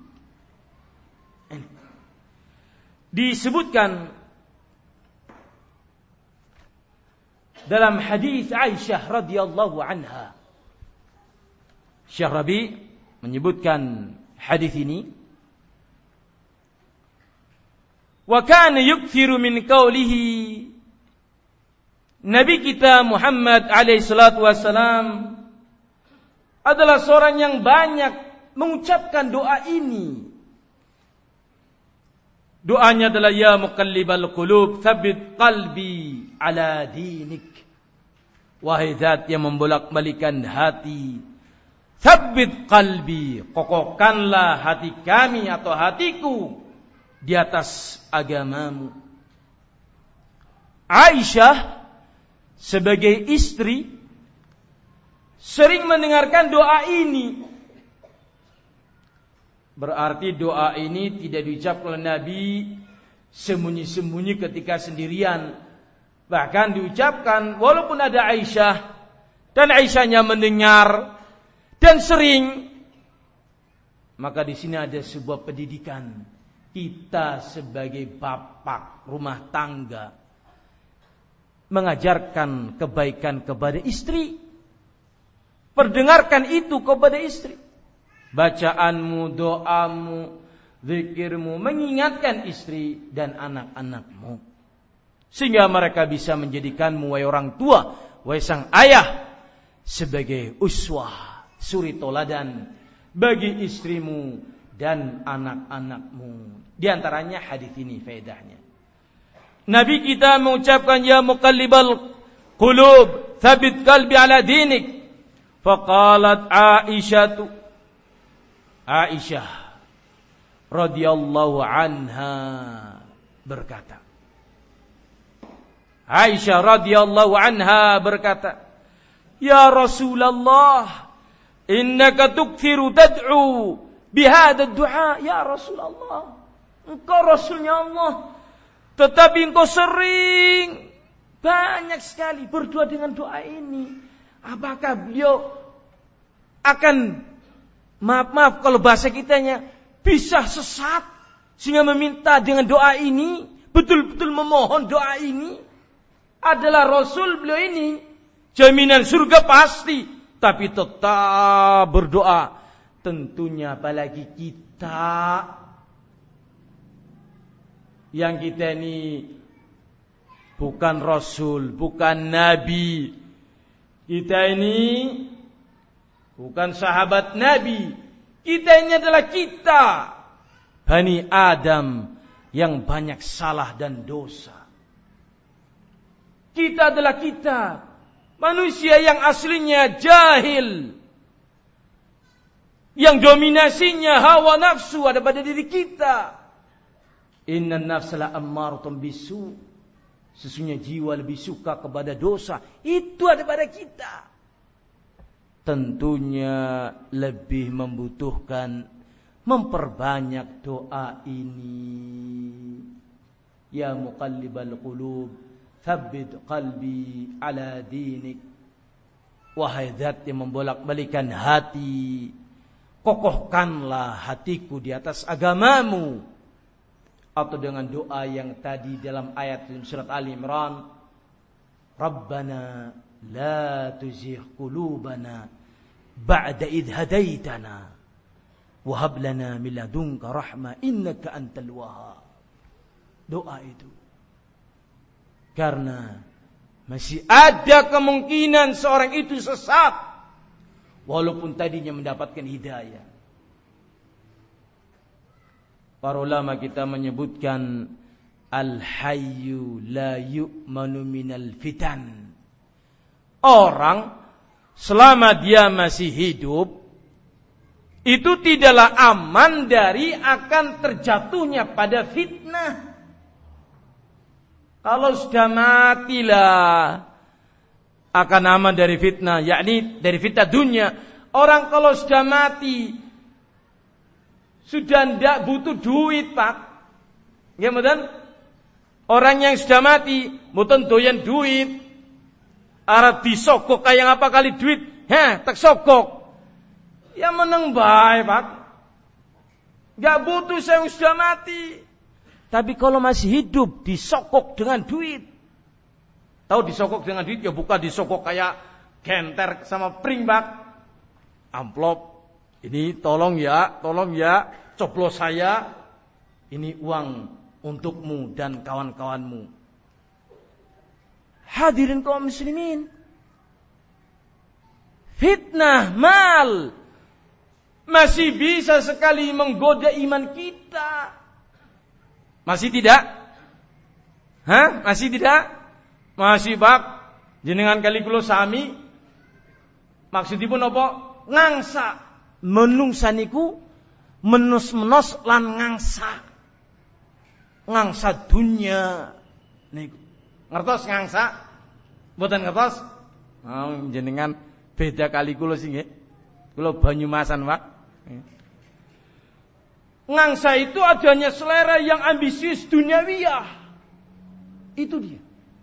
Disebutkan dalam hadis Aisyah radhiyallahu anha. Syekh Rabi menyebutkan hadis ini, wa kana yukthiru min qawlihi. Nabi kita Muhammad alaihi salatu wasalam adalah seorang yang banyak mengucapkan doa ini. Doanya adalah, ya muqallibal qulub tsabbit qalbi ala dinik. Wahai zat yang membolak-balikan hati, tsabbit qalbi, kokohkanlah hati kami atau hatiku di atas agamamu. Aisyah sebagai istri sering mendengarkan doa ini. Berarti doa ini tidak diucapkan oleh Nabi sembunyi-sembunyi ketika sendirian. Bahkan diucapkan walaupun ada Aisyah, dan Aisyahnya mendengar dan sering. Maka di sini ada sebuah pendidikan. Kita sebagai bapak rumah tangga mengajarkan kebaikan kepada istri. Perdengarkan itu kepada istri. Bacaanmu, doamu, zikirmu, mengingatkan istri dan anak-anakmu, sehingga mereka bisa menjadikanmu, wahai orang tua, wahai sang ayah, sebagai uswah, suri toladan bagi istrimu dan anak-anakmu. Di antaranya hadis ini faedahnya. Nabi kita mengucapkan, ya muqallibal qulub tsabbit qalbi ala dinik. Faqalat Aisyah, Aisyah radhiyallahu anha berkata, Aisyah radhiyallahu anha berkata, ya Rasulullah, innaka tukthiru tad'u bihadha ad-du'a. Ya Rasulullah, engkau Rasulnya Allah, tetapi engkau sering banyak sekali berdoa dengan doa ini. Apakah beliau akan maaf-maaf kalau bahasa kitanya bisa sesat sehingga meminta dengan doa ini, betul-betul memohon doa ini adalah Rasul beliau ini, jaminan surga pasti, tapi tetap berdoa. Tentunya apalagi kita yang kita ini bukan Rasul, bukan Nabi, kita ini bukan sahabat Nabi, kita ini adalah kita Bani Adam yang banyak salah dan dosa. Kita adalah kita, manusia yang aslinya jahil, yang dominasinya hawa nafsu ada pada diri kita. Inna nafsala ammaratun bisu, sesungguhnya jiwa lebih suka kepada dosa, itu ada pada kita. Tentunya lebih membutuhkan memperbanyak doa ini. Ya muqallibal qulub, tsabbit qalbi ala dinik. Wahai zat yang membolak-balikan hati, kokohkanlah hatiku di atas agamamu. Atau dengan doa yang tadi dalam ayat surat Ali Imran, Rabbana la tuzigh qulubana ba'da idh hadaitana wa hab lana min ladunka rahmah innaka antal wahhab. Doa itu karena masih ada kemungkinan seorang itu sesat walaupun tadinya mendapatkan hidayah. Para ulama kita menyebutkan al-hayyu la yu'manu minal fitan. Orang selama dia masih hidup itu tidaklah aman dari akan terjatuhnya pada fitnah. Kalau sudah matilah akan aman dari fitnah, yakni dari fitnah dunia. Orang kalau sudah mati sudah tidak butuh duit, Pak. Ya, betul? Orang yang sudah mati mboten doyan duit. Arep disogok kayak apa kali duit? Heh, tak sogok. Ya meneng bae, Pak. Enggak butuh saya yang sudah mati. Tapi kalau masih hidup disogok dengan duit. Tahu disogok dengan duit ya bukan disogok kayak genter sama pring, Pak. Amplop. Ini tolong ya, tolong ya, coblos saya. Ini uang untukmu dan kawan-kawanmu. Hadirin kaum muslimin. Fitnah mal masih bisa sekali menggoda iman kita. Masih tidak? Hah? Masih tidak? Masih bak jenengan kali kula sami maksudipun apa? Ngangsa. Menungsa niku menus-menos lan ngangsa. Ngangsa dunya niku. Ngertos ngangsa? Mboten ngertos? Oh, jenengan beda kali kula sing nggih. Kula Banyumasan, Pak. Ngangsa itu adanya selera yang ambisius duniawiyah. Itu dia.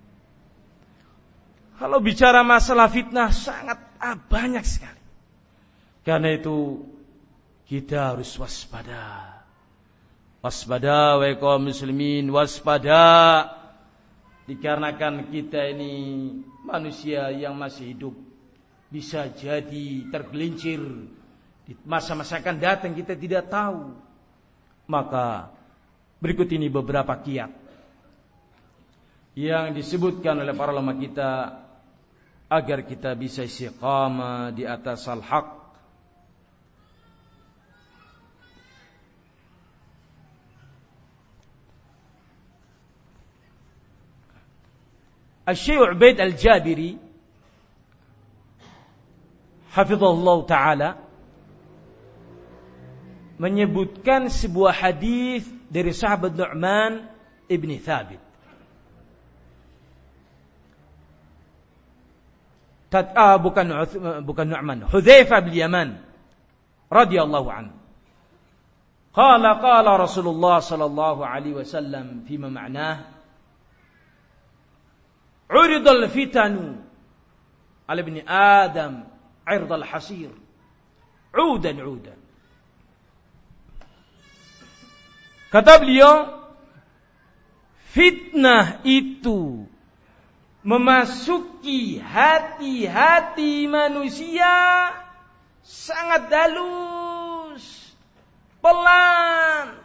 Kalau bicara masalah fitnah sangat ah, banyak sekali. Karena itu kita harus waspada. Waspada wahai kaum muslimin, waspada. Dikarenakan kita ini manusia yang masih hidup, bisa jadi tergelincir di masa-masa akan datang kita tidak tahu. Maka berikut ini beberapa kiat yang disebutkan oleh para ulama kita agar kita bisa istiqamah di atas al-haq. Al-Syekh Ubaid Al-Jabiri hafizahullah ta'ala menyebutkan sebuah hadis dari sahabat Nu'man ibn Thabit. Tat, ah, bukan bukan Nu'man, Hudzaifah bin Yaman radhiyallahu anhu. Qala qala Rasulullah sallallahu alaihi wasallam fima ma'nah Uridul fitanu ala ibni Adam irdal hasir Udan udan. Kata beliau, fitnah itu memasuki hati-hati manusia sangat halus, pelan.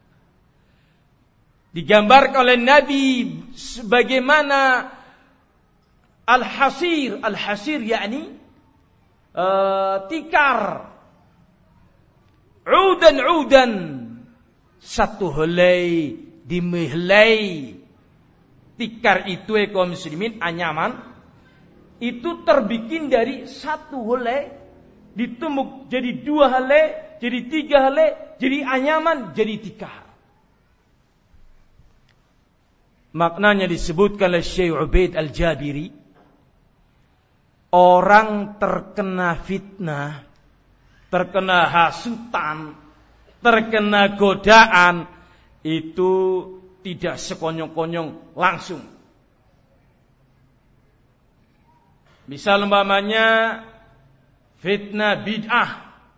Digambarkan oleh Nabi sebagaimana al-hasir, al-hasir yakni uh, tikar. Udan-udan, satu helai demi helai. Tikar itu kaum muslimin anyaman itu terbikin dari satu helai ditumbuk jadi dua helai, jadi tiga helai, jadi anyaman, jadi tikar. Maknanya disebutkan oleh Syekh Ubaid Al-Jabiri, orang terkena fitnah, terkena hasutan, terkena godaan, itu tidak sekonyong-konyong langsung. Misal umpamanya fitnah bid'ah,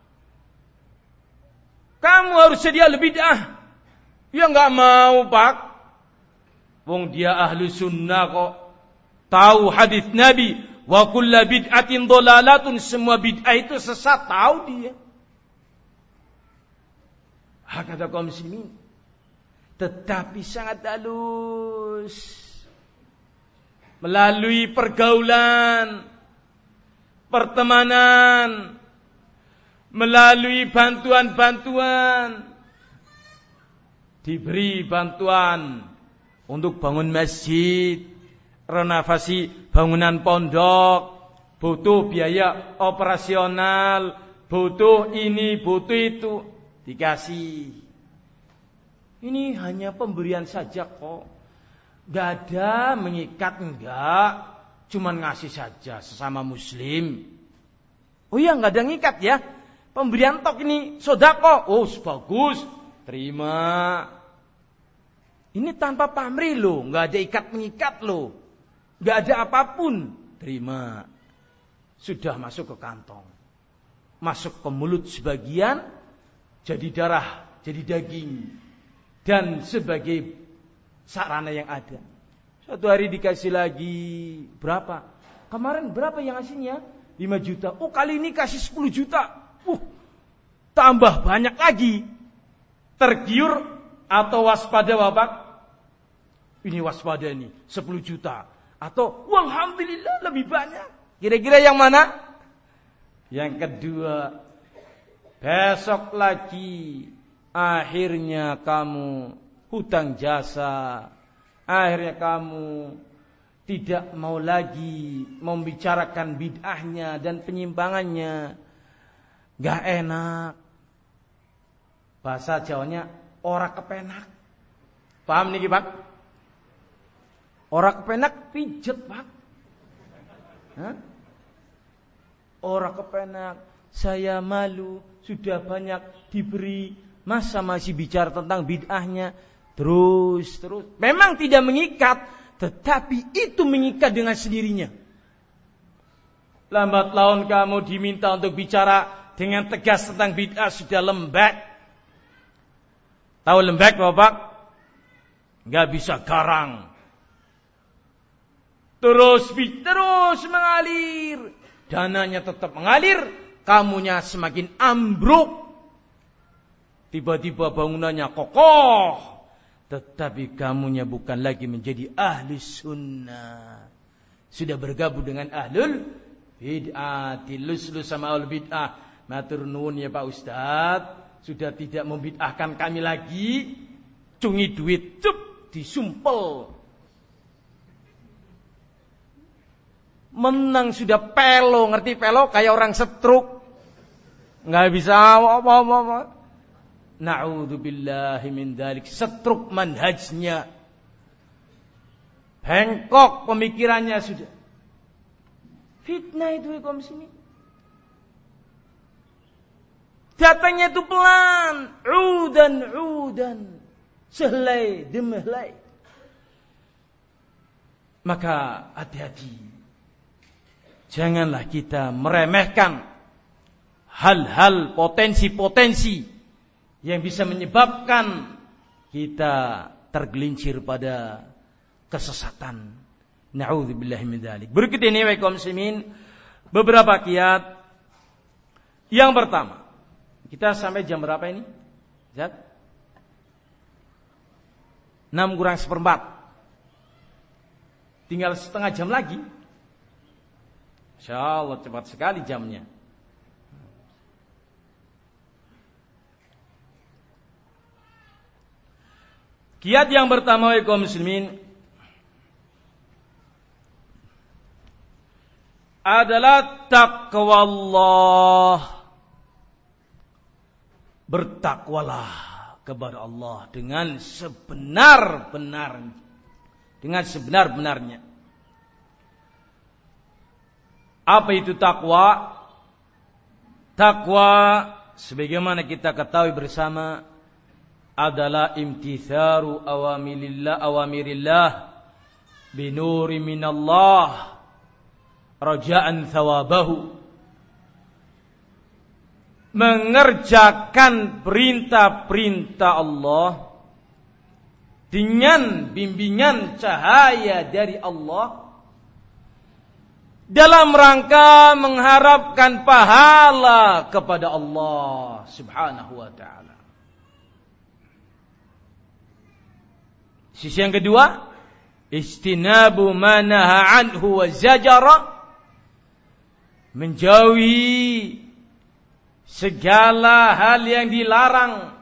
kamu harus sedia bid'ah. Ya enggak mau, Pak. Wong dia ahlu sunnah kok. Tahu hadis Nabi, wa kullu bid'atin dhalalatun, semua bid'ah itu sesat, tahu dia. Hakata kaum muslimin. Tetapi sangat halus. Melalui pergaulan, pertemanan, melalui bantuan-bantuan, diberi bantuan untuk bangun masjid, renovasi bangunan pondok, butuh biaya operasional, butuh ini, butuh itu, dikasih. Ini hanya pemberian saja kok. Gak ada mengikat, enggak. Cuman ngasih saja sesama muslim. Oh iya, gak ada ngikat ya. Pemberian tok ini sodako. Oh bagus, terima. Ini tanpa pamrih loh. Gak ada ikat mengikat loh. Gak ada apapun, terima. Sudah masuk ke kantong, masuk ke mulut sebagian, jadi darah, jadi daging, dan sebagai sarana yang ada. Suatu hari dikasih lagi berapa? Kemarin berapa yang ngasihnya? lima juta. Oh kali ini kasih sepuluh juta. Uh, tambah banyak lagi. Tergiur atau waspada Bapak? Ini waspada nih, sepuluh juta. Atau walhamdulillah lebih banyak. Kira-kira yang mana? Yang kedua. Besok lagi akhirnya kamu hutang jasa, akhirnya kamu tidak mau lagi membicarakan bid'ahnya dan penyimpangannya. Gak enak. Bahasa Jawanya ora kepenak. Paham nih Pak? Ora kepenak pijet Pak. Hah? Ora kepenak, saya malu, sudah banyak diberi, masa masih bicara tentang bid'ahnya. Terus, terus. Memang tidak mengikat, tetapi itu mengikat dengan sendirinya. Lambat laun kamu diminta untuk bicara dengan tegas tentang bid'ah, sudah lembek. Tahu lembek Bapak? Gak bisa garang. Terus, terus mengalir. Dananya tetap mengalir, kamunya semakin ambruk. Tiba-tiba bangunannya kokoh, tetapi kamunya bukan lagi menjadi ahli sunnah. Sudah bergabung dengan ahlul bid'ah, dilus-lus sama ahlul bid'ah. Matur nuwun ya Pak Ustadz, sudah tidak membid'ahkan kami lagi. Cungi duit, cup, disumpel. Menang sudah pelo, ngerti pelo kayak orang setruk, nggak bisa apa-apa. Na'udzubillahi min dzalik, setruk manhajnya, bengkok pemikirannya sudah. Fitnah itu kaum muslimin. Datangnya itu pelan, udan udan, sehelai demi helai. Maka hati-hati. Janganlah kita meremehkan hal-hal potensi-potensi yang bisa menyebabkan kita tergelincir pada kesesatan. Na'udzubillahi min dzalik. Berikut ini wa kaum muslimin beberapa kiat. Yang pertama, kita sampai jam berapa ini? Zat? enam kurang seperempat. Tinggal setengah jam lagi. Insyaallah cepat sekali jamnya. Kiat yang pertama wa kaum muslimin adalah taqwallah. Bertakwalah kepada Allah dengan sebenar-benarnya. Dengan sebenar-benarnya. Apa itu takwa? Takwa sebagaimana kita ketahui bersama adalah imtitharu awamirillah awamirillah binuri minallah raja'an thawabahu. Mengerjakan perintah-perintah Allah dengan bimbingan cahaya dari Allah dalam rangka mengharapkan pahala kepada Allah Subhanahu wa ta'ala. Sisi yang kedua, istinabu ma naha anhu wa zajara, menjauhi segala hal yang dilarang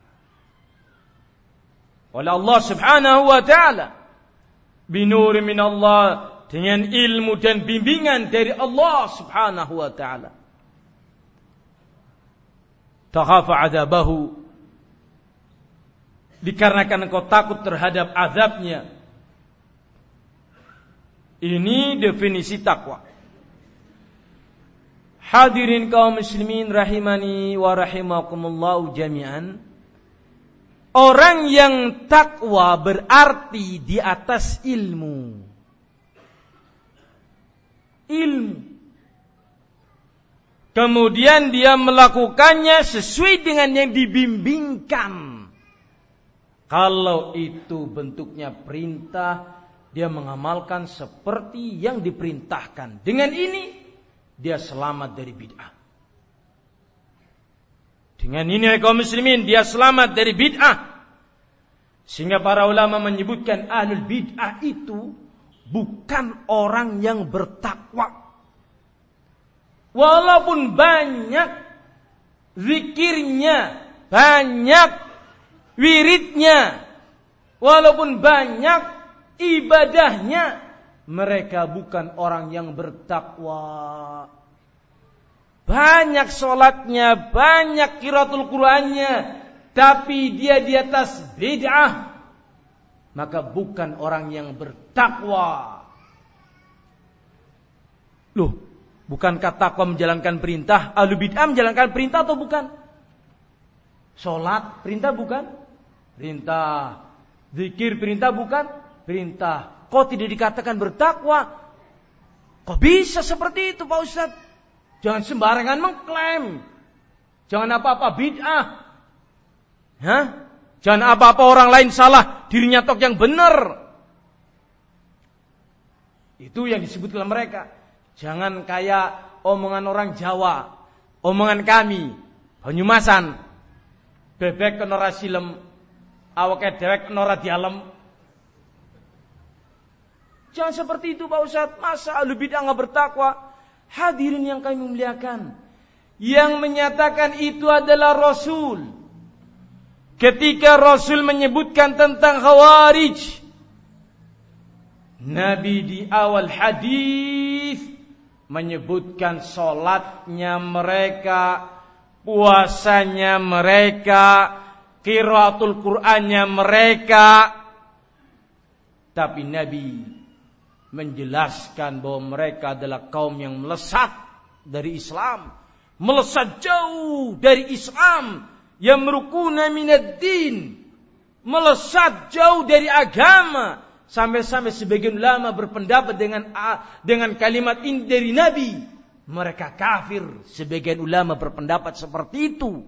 oleh Allah Subhanahu wa ta'ala. Binuri min Allah, dengan ilmu dan bimbingan dari Allah Subhanahu wa ta'ala. Takhafa adzabahu, dikarenakan engkau takut terhadap azabnya. Ini definisi takwa. Hadirin kaum muslimin rahimani wa rahimakumullah jami'an. Orang yang takwa berarti di atas ilmu. Ilmu. Kemudian dia melakukannya sesuai dengan yang dibimbingkan. Kalau itu bentuknya perintah, dia mengamalkan seperti yang diperintahkan. Dengan ini dia selamat dari bid'ah. Dengan ini kaum muslimin dia selamat dari bid'ah. Sehingga para ulama menyebutkan ahlul bid'ah itu bukan orang yang bertakwa. Walaupun banyak zikirnya, banyak wiridnya, walaupun banyak ibadahnya, mereka bukan orang yang bertakwa. Banyak sholatnya, banyak qiraatul Qur'annya, tapi dia di atas bid'ah, maka bukan orang yang bertakwa. Loh, bukankah takwa menjalankan perintah? Ahlu bid'ah menjalankan perintah atau bukan? Sholat perintah bukan? Perintah. Zikir perintah bukan? Perintah. Kok tidak dikatakan bertakwa? Kok bisa seperti itu Pak Ustaz? Jangan sembarangan mengklaim. Jangan apa-apa bid'ah. Hah? Jangan apa-apa orang lain salah, dirinya tok yang benar. Itu yang disebut oleh mereka. Jangan kayak omongan orang Jawa, omongan kami, Banyumasan. Bebek kena ora silem, awake dewek kena ora dialem. Jangan seperti itu Pak Ustaz. Masa ahlu bid'ah enggak bertakwa? Hadirin yang kami muliakan, yang menyatakan itu adalah Rasul. Ketika Rasul menyebutkan tentang Khawarij, Nabi di awal hadis menyebutkan salatnya mereka, puasanya mereka, qiraatul Qur'annya mereka. Tapi Nabi menjelaskan bahwa mereka adalah kaum yang melesat dari Islam, melesat jauh dari Islam, yamrukuna minad din, melesat jauh dari agama, sampai-sampai sebagian ulama berpendapat dengan dengan kalimat ini dari Nabi, mereka kafir. Sebagian ulama berpendapat seperti itu.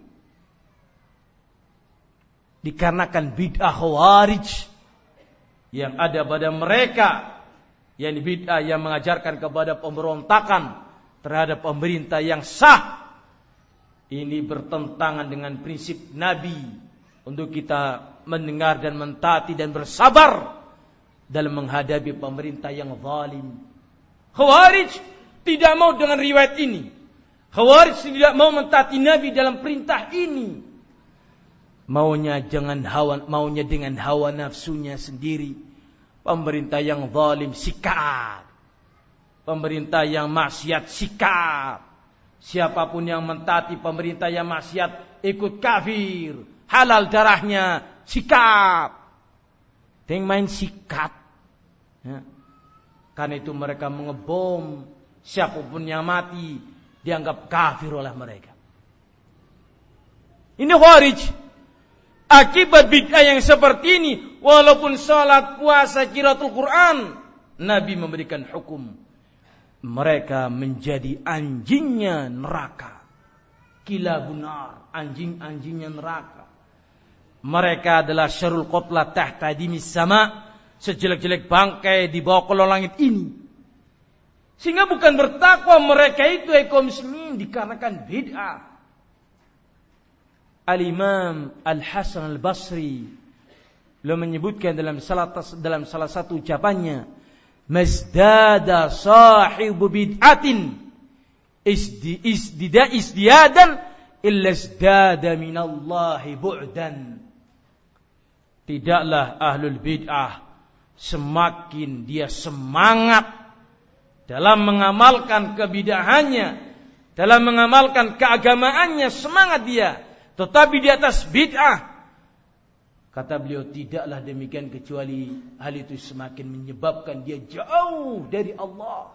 Dikarenakan bid'ah Khawarij yang ada pada mereka, yang bid'ah yang mengajarkan kepada pemberontakan terhadap pemerintah yang sah. Ini bertentangan dengan prinsip Nabi untuk kita mendengar dan mentaati dan bersabar dalam menghadapi pemerintah yang zalim. Khawarij tidak mau dengan riwayat ini. Khawarij tidak mau mentaati Nabi dalam perintah ini. Maunya jangan hawa, maunya dengan hawa nafsunya sendiri. Pemerintah yang zalim sikat. Pemerintah yang maksiat sikat. Siapapun yang mentaati pemerintah yang maksiat ikut kafir. Halal darahnya sikat. Teng main sikat. Ya. Karena itu mereka mengebom. Siapapun yang mati dianggap kafir oleh mereka. Ini Khawarij. Akibat bid'ah yang seperti ini, walaupun salat, puasa, qiraatul Quran, Nabi memberikan hukum. Mereka menjadi anjingnya neraka. Kilabun nar, anjing-anjingnya neraka. Mereka adalah syarul qatla tahta dimis sama, sejelek-jelek bangkai di bawah kolong langit ini. Sehingga bukan bertakwa mereka itu kaum muslimin dikarenakan bid'ah. Al-Imam Al-Hasan Al-Basri beliau menyebutkan dalam salah dalam salah satu ucapannya, "Mazdada sahibu bid'atin isdi isdida isdiadan illa isdada minallahi bu'dan." Tidaklah ahlul bid'ah semakin dia semangat dalam mengamalkan kebidahannya, dalam mengamalkan keagamaannya, semangat dia, tetapi di atas bid'ah. Kata beliau, tidaklah demikian kecuali hal itu semakin menyebabkan dia jauh dari Allah.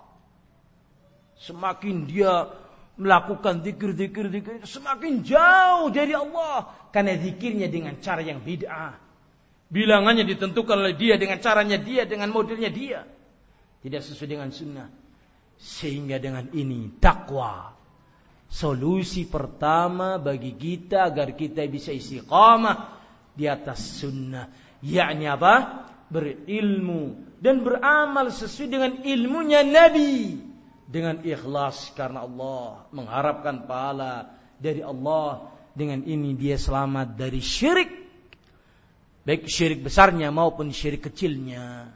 Semakin dia melakukan zikir-zikir, zikir, semakin jauh dari Allah. Karena zikirnya dengan cara yang bid'ah. Bilangannya ditentukan oleh dia, dengan caranya dia, dengan modelnya dia. Tidak sesuai dengan sunnah. Sehingga dengan ini takwa, solusi pertama bagi kita agar kita bisa istiqamah di atas sunnah. Yakni apa? Berilmu dan beramal sesuai dengan ilmunya Nabi. Dengan ikhlas karena Allah, mengharapkan pahala dari Allah. Dengan ini dia selamat dari syirik, baik syirik besarnya maupun syirik kecilnya.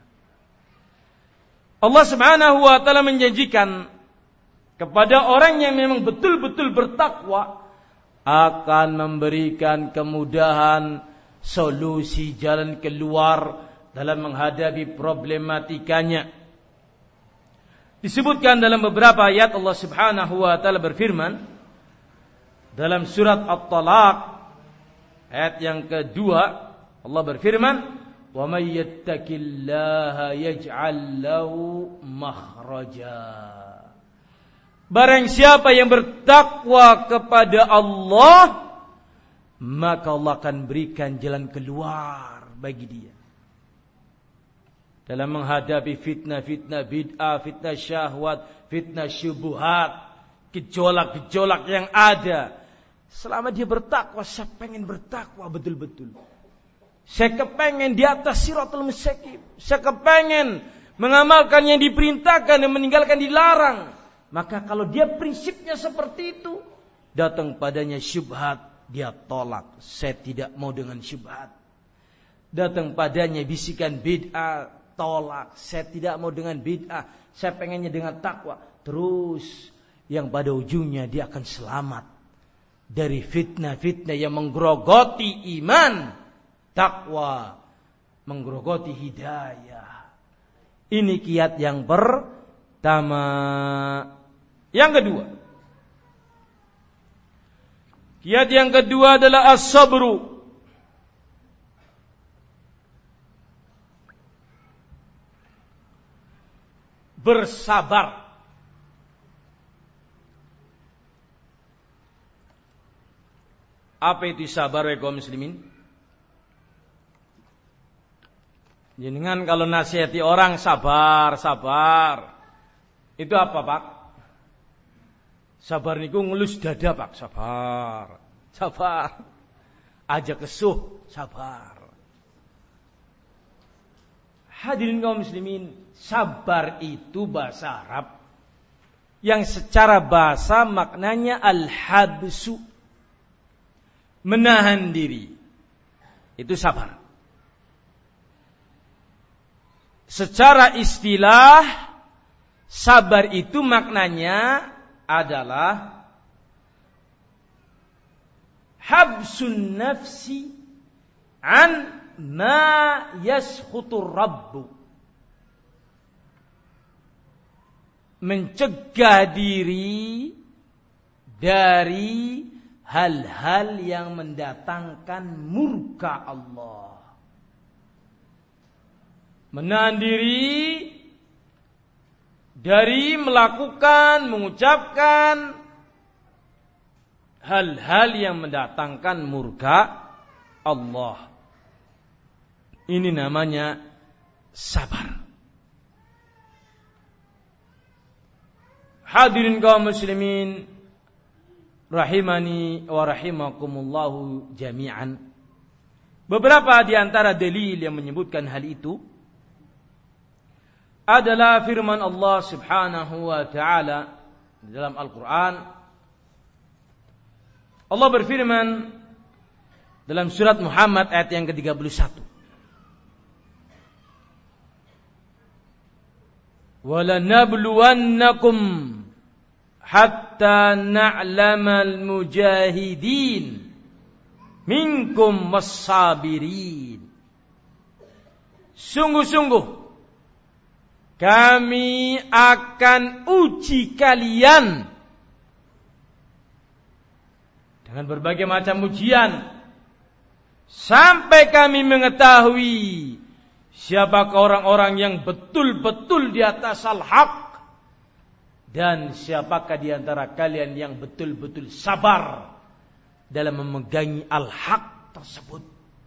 Allah Subhanahu wa taala menjanjikan kepada orang yang memang betul-betul bertakwa akan memberikan kemudahan, solusi, jalan keluar dalam menghadapi problematikanya. Disebutkan dalam beberapa ayat Allah Subhanahu wa taala berfirman dalam surat At-Talaq ayat yang kedua, Allah berfirman, "Wa may yattaqillaha yaj'al lahu makhraja." Barang siapa yang bertakwa kepada Allah, maka Allah akan berikan jalan keluar bagi dia dalam menghadapi fitnah-fitnah bid'ah, fitnah syahwat, fitnah syubuhat, gejolak-gejolak yang ada. Selama dia bertakwa, saya pengen bertakwa betul-betul. Saya kepengen di atas siratul mustaqim. Saya kepengen mengamalkan yang diperintahkan dan meninggalkan dilarang. Maka kalau dia prinsipnya seperti itu, datang padanya syubhat, dia tolak. Saya tidak mau dengan syubhat. Datang padanya bisikan bid'ah, tolak. Saya tidak mau dengan bid'ah. Saya pengennya dengan takwa. Terus yang pada ujungnya dia akan selamat dari fitnah-fitnah yang menggerogoti iman. Takwa menggerogoti hidayah. Ini kiat yang pertama. Yang kedua, kiat yang kedua adalah as-sabru. Bersabar. Apa itu sabar ya kaum muslimin? Jenengan kalau nasihati orang sabar, sabar. Itu apa, Pak? Sabar niku ngelus dada, Pak. Sabar. Sabar. Aja kesuh, sabar. Hadirin kaum muslimin, sabar itu bahasa Arab yang secara bahasa maknanya al-habsu, menahan diri. Itu sabar. Secara istilah, sabar itu maknanya adalah habsun nafsi an ma yaskhutur rabbu, mencegah diri dari hal-hal yang mendatangkan murka Allah, menahan diri dari melakukan, mengucapkan hal-hal yang mendatangkan murka Allah. Ini namanya sabar. Hadirin kaum muslimin rahimani wa rahimakumullahu jami'an. Beberapa di antara dalil yang menyebutkan hal itu adalah firman Allah Subhanahu wa taala dalam Al-Qur'an. Allah berfirman dalam surat Muhammad ayat yang ke tiga puluh satu. وَلَنَبْلُوَنَّكُمْ حَتَّى نَعْلَمَ الْمُجَاهِدِينَ مِنْكُمْ وَالصَّابِرِينَ. Sungguh-sungguh kami akan uji kalian dengan berbagai macam ujian sampai kami mengetahui siapakah orang-orang yang betul-betul di atas al-haq dan siapakah di antara kalian yang betul-betul sabar dalam memegangi al-haq tersebut.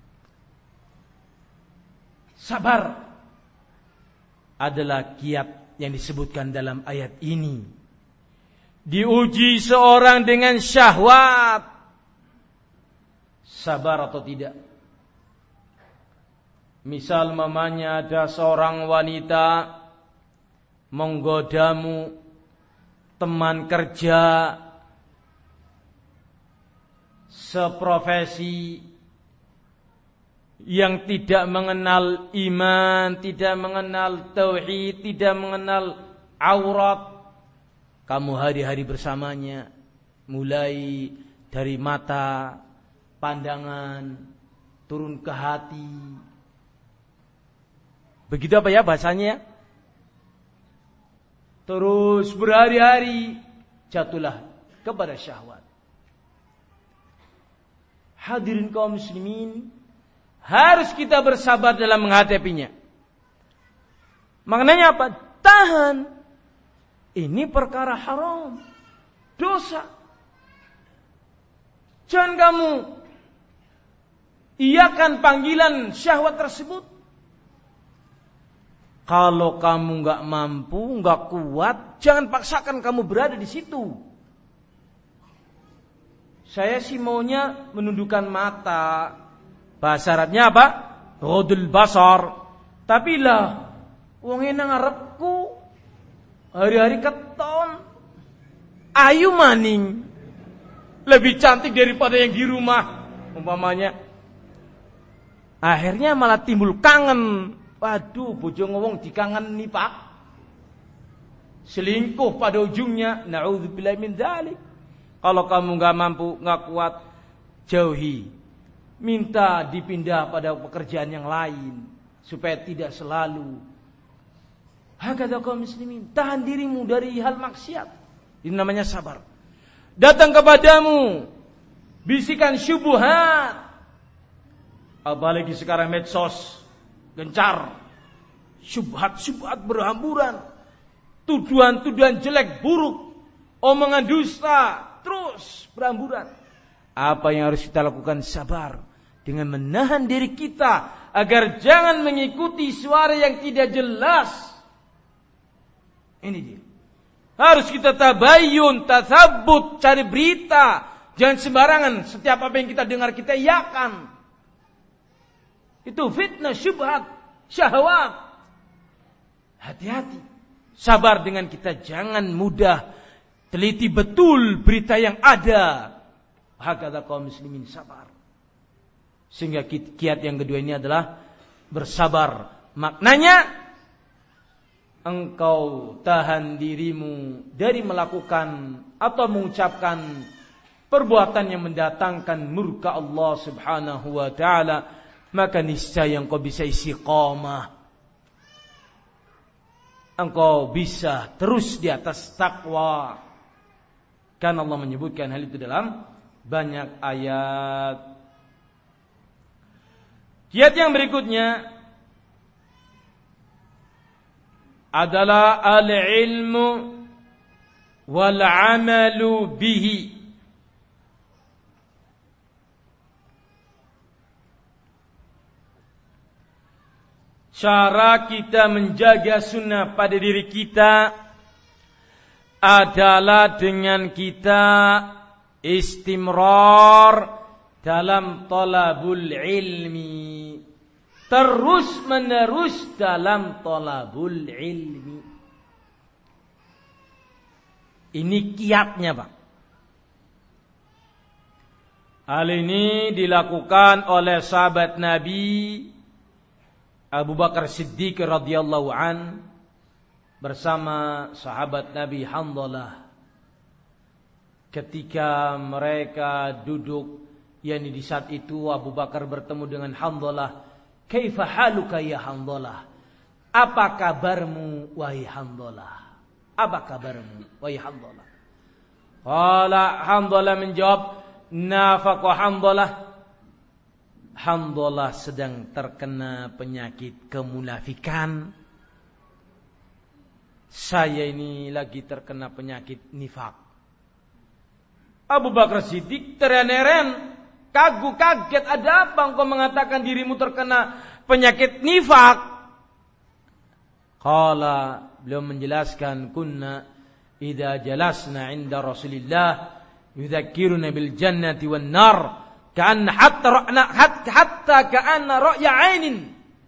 Sabar adalah kiat yang disebutkan dalam ayat ini. Diuji seorang dengan syahwat, sabar atau tidak. Misal mamanya ada seorang wanita menggodamu, teman kerja seprofesi yang tidak mengenal iman, tidak mengenal tauhid, tidak mengenal aurat. Kamu hari-hari bersamanya, mulai dari mata, pandangan, turun ke hati. Begitu apa ya bahasanya? Terus berhari-hari jatuhlah kepada syahwat. Hadirin kaum muslimin, harus kita bersabar dalam menghadapinya. Maknanya apa? Tahan. Ini perkara haram, dosa. Jangan kamu iakan panggilan syahwat tersebut. Kalau kamu nggak mampu, nggak kuat, jangan paksakan kamu berada di situ. Saya sih maunya menundukkan mata. Bahasa Arabnya apa? Ghodul basar. Tapi lah, wong enang ngarepku hari-hari keton. Ayu maning. Lebih cantik daripada yang di rumah, umpamanya. Akhirnya malah timbul kangen. Waduh, bojo ngomong dikangen nih Pak. Selingkuh pada ujungnya. Na'udzubillah min dzalik. Kalau kamu nggak mampu, nggak kuat, jauhi. Minta dipindah pada pekerjaan yang lain supaya tidak selalu. Hakadha kaum muslimin, tahan dirimu dari hal maksiat. Ini namanya sabar. Datang kepadamu bisikan syubhat. Apalagi sekarang medsos gencar, syubhat-syubhat berhamburan, tuduhan-tuduhan jelek buruk, omongan dusta terus berhamburan. Apa yang harus kita lakukan? Sabar dengan menahan diri kita agar jangan mengikuti suara yang tidak jelas. Ini dia. Harus kita tabayyun, tatsabbut, cari berita. Jangan sembarangan setiap apa yang kita dengar kita iyakan. Itu fitnah, syubhat, syahwat. Hati-hati. Sabar dengan kita, jangan mudah. Teliti betul berita yang ada. Hakadha kaum muslimin, sabar. Sehingga kiat yang kedua ini adalah bersabar. Maknanya engkau tahan dirimu dari melakukan atau mengucapkan perbuatan yang mendatangkan murka Allah Subhanahu wa taala, maka niscaya engkau bisa istiqamah. Engkau bisa terus di atas takwa. Karena Allah menyebutkan hal itu dalam banyak ayat. Kiat yang berikutnya adalah al-ilmu wal-amalu bihi. Cara kita menjaga sunnah pada diri kita adalah dengan kita istimrar dalam talabul ilmi. Terus menerus dalam talabul ilmi. Ini kiatnya, Pak. Hal ini dilakukan oleh sahabat Nabi Abu Bakar Siddiq radhiyallahu an bersama sahabat Nabi Handhalah. Ketika mereka duduk, yakni di saat itu Abu Bakar bertemu dengan Handhalah. Kaifa haluka ya Handhalah? Apa kabarmu wahai Handhalah? Apa kabarmu wahai Handhalah? Qala Handhalah menjawab, nafaqa Handhalah. Handhalah sedang terkena penyakit kemunafikan. Saya ini lagi terkena penyakit nifak. Abu Bakar Siddiq terheran-heran, kagum kaget, ada apa engkau mengatakan dirimu terkena penyakit nifak? Qala, beliau menjelaskan, kunna idza jalasna 'inda Rasulillah yudzakkiruna bil jannati wan nar ka'anna hatta ra'na hatta ka'anna ra'ya 'ainin.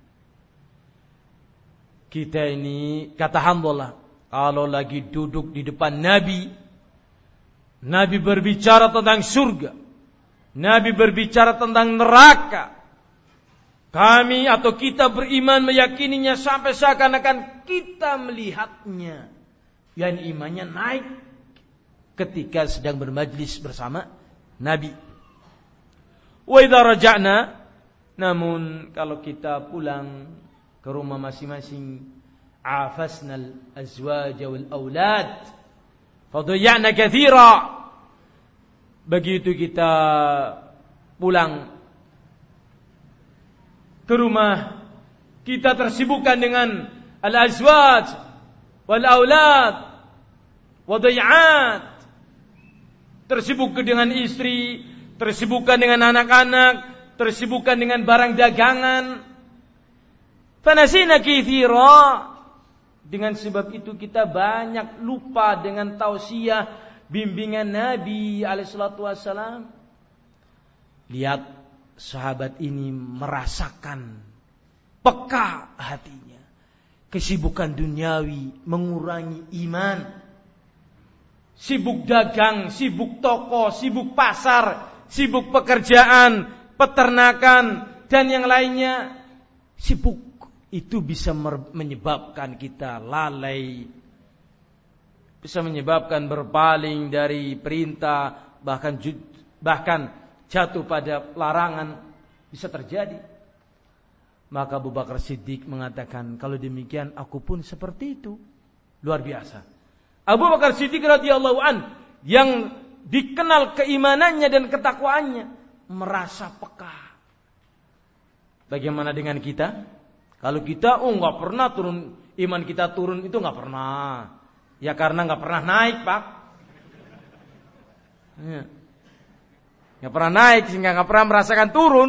Kita ini, kata Handhalah, kalau lagi duduk di depan Nabi, Nabi berbicara tentang surga, Nabi berbicara tentang neraka, kami atau kita beriman meyakininya sampai seakan-akan kita melihatnya. Yang imannya naik ketika sedang bermajlis bersama Nabi. Wa idza raja'na, namun kalau kita pulang ke rumah masing-masing, afasnal azwaj wal aulad fadayana katsira. Begitu kita pulang ke rumah, kita tersibukkan dengan al-azwaj wal aulad wadai'at, tersibuk dengan istri, tersibukkan dengan anak-anak, tersibukkan dengan barang dagangan. Fanasina katsira. Dengan sebab itu kita banyak lupa dengan tausiah bimbingan Nabi alaihi salatu wassalam. Lihat sahabat ini merasakan peka hatinya. Kesibukan duniawi mengurangi iman. Sibuk dagang, sibuk toko, sibuk pasar, sibuk pekerjaan, peternakan dan yang lainnya. Sibuk itu bisa menyebabkan kita lalai, bisa menyebabkan berpaling dari perintah, bahkan bahkan jatuh pada larangan, bisa terjadi. Maka Abu Bakar Siddiq mengatakan, kalau demikian aku pun seperti itu. Luar biasa. Abu Bakar Siddiq radhiyallahu an yang dikenal keimanannya dan ketakwaannya merasa peka. Bagaimana dengan kita? Kalau kita, oh nggak pernah turun, iman kita turun, itu nggak pernah. Ya karena nggak pernah naik, Pak. Ya. Nggak pernah naik sehingga nggak pernah merasakan turun.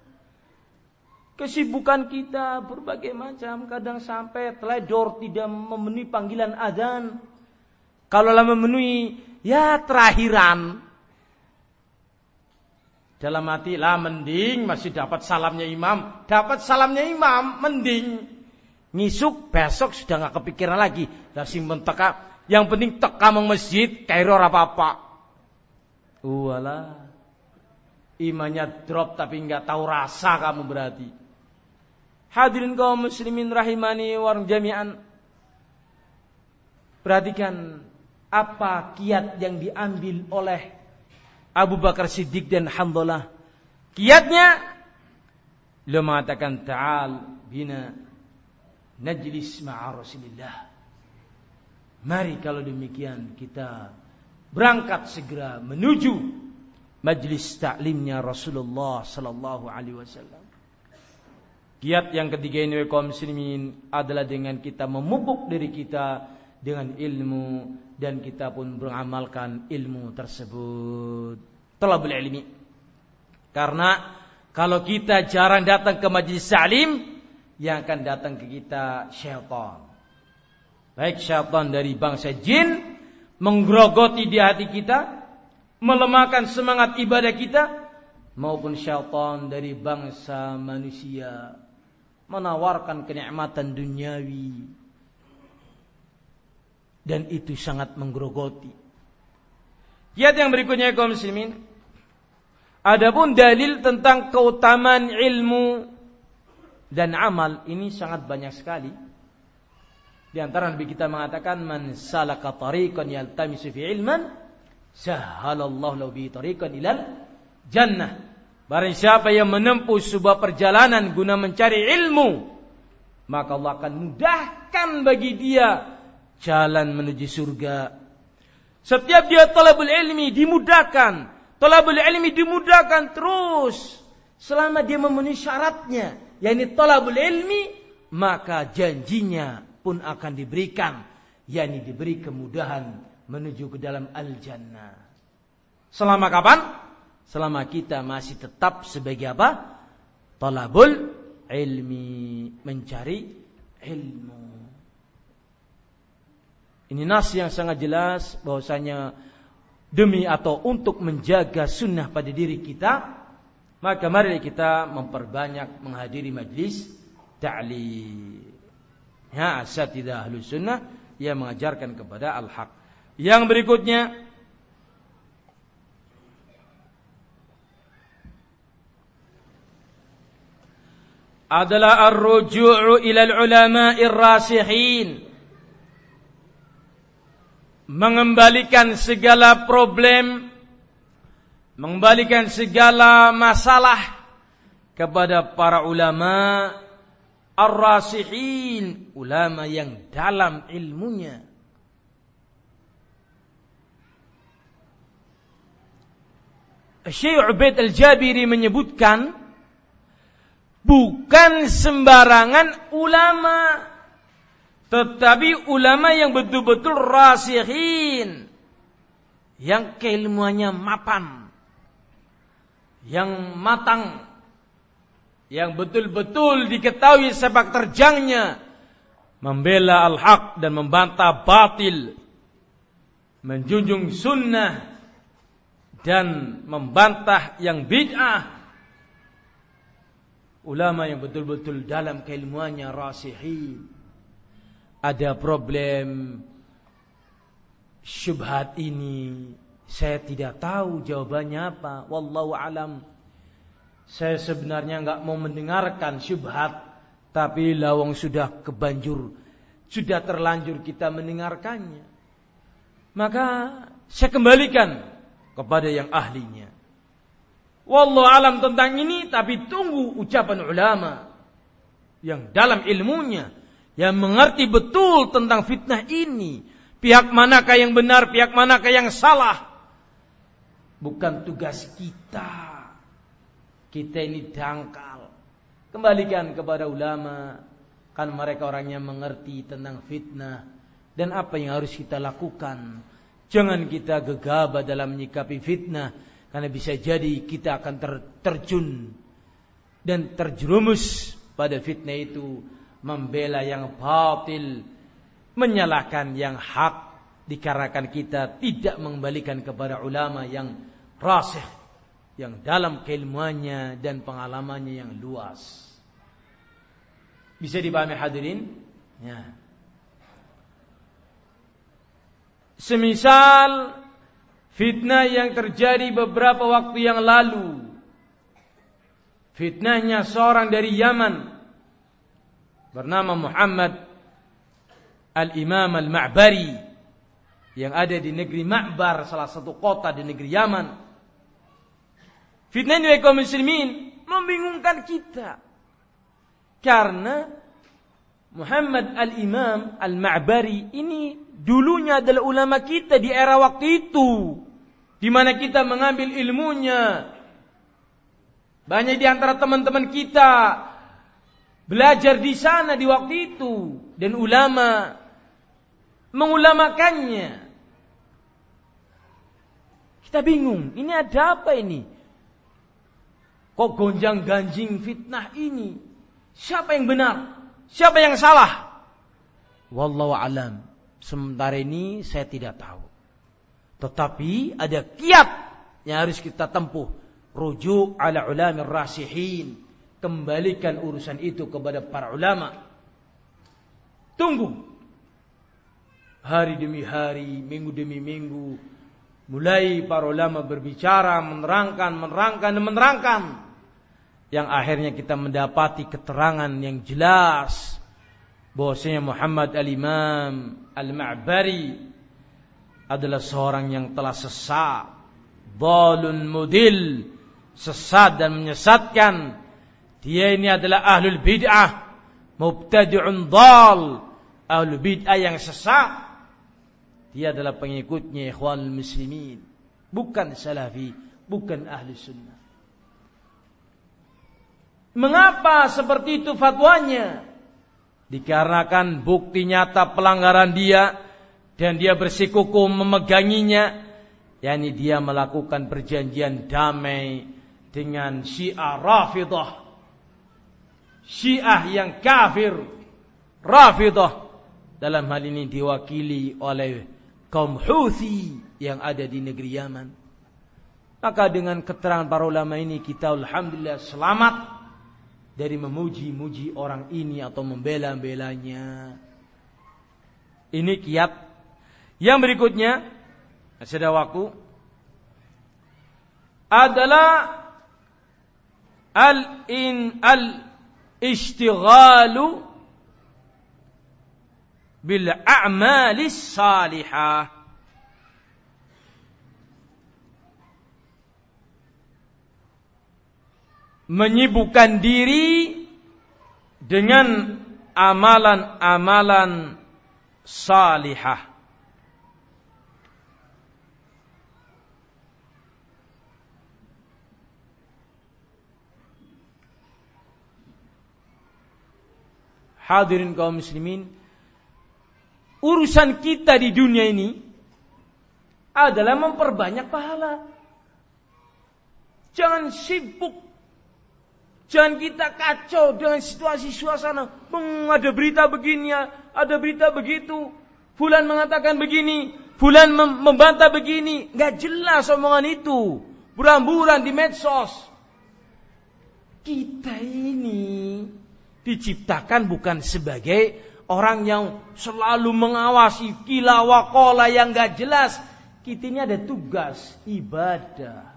Kesibukan kita berbagai macam, kadang sampai teledor tidak memenuhi panggilan azan. Kalau lah memenuhi ya terakhiran. Dalam hati lah mending masih dapat salamnya imam. Dapat salamnya imam mending. Ngisuk besok sudah gak kepikiran lagi. Lah simpen teka. Yang penting teka meng masjid. Kairo apa-apa. Walah. Imannya drop tapi gak tahu rasa kamu berarti. Hadirin kaum muslimin rahimani warung jami'an. Perhatikan. Apa kiat yang diambil oleh Abu Bakar Siddiq dan Hanzalah. Kiatnya beliau mengatakan ta'al bina najlis ma'a Rasulillah. Mari kalau demikian kita berangkat segera menuju majlis ta'limnya Rasulullah sallallahu alaihi wasallam. Kiat yang ketiga ini kaum muslimin adalah dengan kita memupuk diri kita dengan ilmu dan kita pun beramalkan ilmu tersebut. Talabul ilmi. Karena kalau kita jarang datang ke majlis ta'lim, yang akan datang ke kita syaitan. Baik syaitan dari bangsa jin menggerogoti di hati kita, melemahkan semangat ibadah kita, maupun syaitan dari bangsa manusia menawarkan kenikmatan duniawi. Dan itu sangat menggerogoti. Kiat yang berikutnya kaum muslimin. Adapun dalil tentang keutamaan ilmu dan amal ini sangat banyak sekali. Di antara Nabi kita mengatakan man salaka tariqan yaltamisu fi ilman sahhalallahu lahu bi tariqan ilal jannah. Barang siapa yang menempuh sebuah perjalanan guna mencari ilmu, maka Allah akan mudahkan bagi dia jalan menuju surga. Setiap dia talabul ilmi dimudahkan. Talabul ilmi dimudahkan terus. Selama dia memenuhi syaratnya. yakni talabul ilmi, maka janjinya pun akan diberikan. yakni diberi kemudahan menuju ke dalam al-jannah. Selama kapan? Selama kita masih tetap sebagai apa? Talabul ilmi. Mencari ilmu. Ini nas yang sangat jelas bahwasanya demi atau untuk menjaga sunnah pada diri kita, maka mari kita memperbanyak menghadiri majlis ta'lim. Ya, asatidzah ahlus sunnah yang mengajarkan kepada al-haq. Yang berikutnya adalah ar-ruju'u ila al-ulama'ir rasihin. Mengembalikan segala problem, mengembalikan segala masalah kepada para ulama ar-rasihin, ulama yang dalam ilmunya. Syekh Ubaid Al-Jabiri menyebutkan bukan sembarangan ulama, tetapi ulama yang betul-betul rasihin, yang keilmuannya mapan, yang matang, yang betul-betul diketahui sepak terjangnya, membela al-haq dan membantah batil, menjunjung sunnah dan membantah yang bid'ah. Ulama yang betul-betul dalam keilmuannya rasihin. Ada problem syubhat ini, saya tidak tahu jawabannya apa. Wallahu alam. Saya sebenarnya enggak mau mendengarkan syubhat, tapi lawang sudah kebanjur, sudah terlanjur kita mendengarkannya. Maka saya kembalikan kepada yang ahlinya. Wallahu alam tentang ini, tapi tunggu ucapan ulama yang dalam ilmunya, yang mengerti betul tentang fitnah ini. Pihak manakah yang benar, pihak manakah yang salah. Bukan tugas kita. Kita ini dangkal. Kembalikan kepada ulama. Kan mereka orang yang mengerti tentang fitnah. Dan apa yang harus kita lakukan. Jangan kita gegabah dalam menyikapi fitnah. Karena bisa jadi kita akan ter- terjun. Dan terjerumus pada fitnah itu. Membela yang batil, menyalahkan yang hak, Dikarenakan kita tidak mengembalikan kepada ulama yang rasih, yang dalam keilmuannya dan pengalamannya yang luas. Bisa dipahami hadirin? Ya. Semisal fitnah yang terjadi beberapa waktu yang lalu. Fitnahnya seorang dari Yaman bernama Muhammad Al-Imam Al-Ma'bari yang ada di negeri Ma'bar, salah satu kota di negeri Yaman. Fitnah ini kaum muslimin membingungkan kita. Karena Muhammad Al-Imam Al-Ma'bari ini dulunya adalah ulama kita di era waktu itu, di mana kita mengambil ilmunya. Banyak di antara teman-teman kita belajar di sana di waktu itu, dan ulama mengulamakannya. Kita bingung, ini ada apa ini? Kok gonjang-ganjing fitnah ini? Siapa yang benar? Siapa yang salah? Wallahu alam. Sementara ini saya tidak tahu. Tetapi ada kiat yang harus kita tempuh. Rujuk ala ulamir rasihin. Kembalikan urusan itu kepada para ulama. Tunggu. Hari demi hari, minggu demi minggu. Mulai para ulama berbicara, menerangkan, menerangkan, dan menerangkan. Yang akhirnya kita mendapati keterangan yang jelas. Bahwasanya Muhammad Al-Imam Al-Ma'bari adalah seorang yang telah sesat. Dhalun mudil. Sesat dan menyesatkan. Dia ini adalah ahlul bid'ah. Mubtadi'un dhal. Ahlul bid'ah yang sesat. Dia adalah pengikutnya ikhwanul muslimin. Bukan salafi. Bukan ahli sunnah. Mengapa seperti itu fatwanya? Dikarenakan bukti nyata pelanggaran dia. Dan dia bersikukuh memeganginya. yakni dia melakukan perjanjian damai dengan Syiah Rafidah. Syiah yang kafir Rafidah. Dalam hal ini diwakili oleh kaum Houthi yang ada di negeri Yaman. Maka dengan keterangan para ulama ini kita alhamdulillah selamat dari memuji-muji orang ini atau membela-belanya. Ini kiat. Yang berikutnya, masih ada waktu, adalah al-in al-ishtighalu bil a'malis salihah. Menyibukkan diri dengan amalan-amalan salihah. Hadirin kaum muslimin, urusan kita di dunia ini adalah memperbanyak pahala. Jangan sibuk, jangan kita kacau dengan situasi suasana. Hmm, ada berita begini, ada berita begitu. Fulan mengatakan begini, fulan mem- membantah begini. Gak jelas omongan itu. Buram-buram di medsos. Kita ini diciptakan bukan sebagai orang yang selalu mengawasi kila wakola yang gak jelas. Kita ini ada tugas ibadah.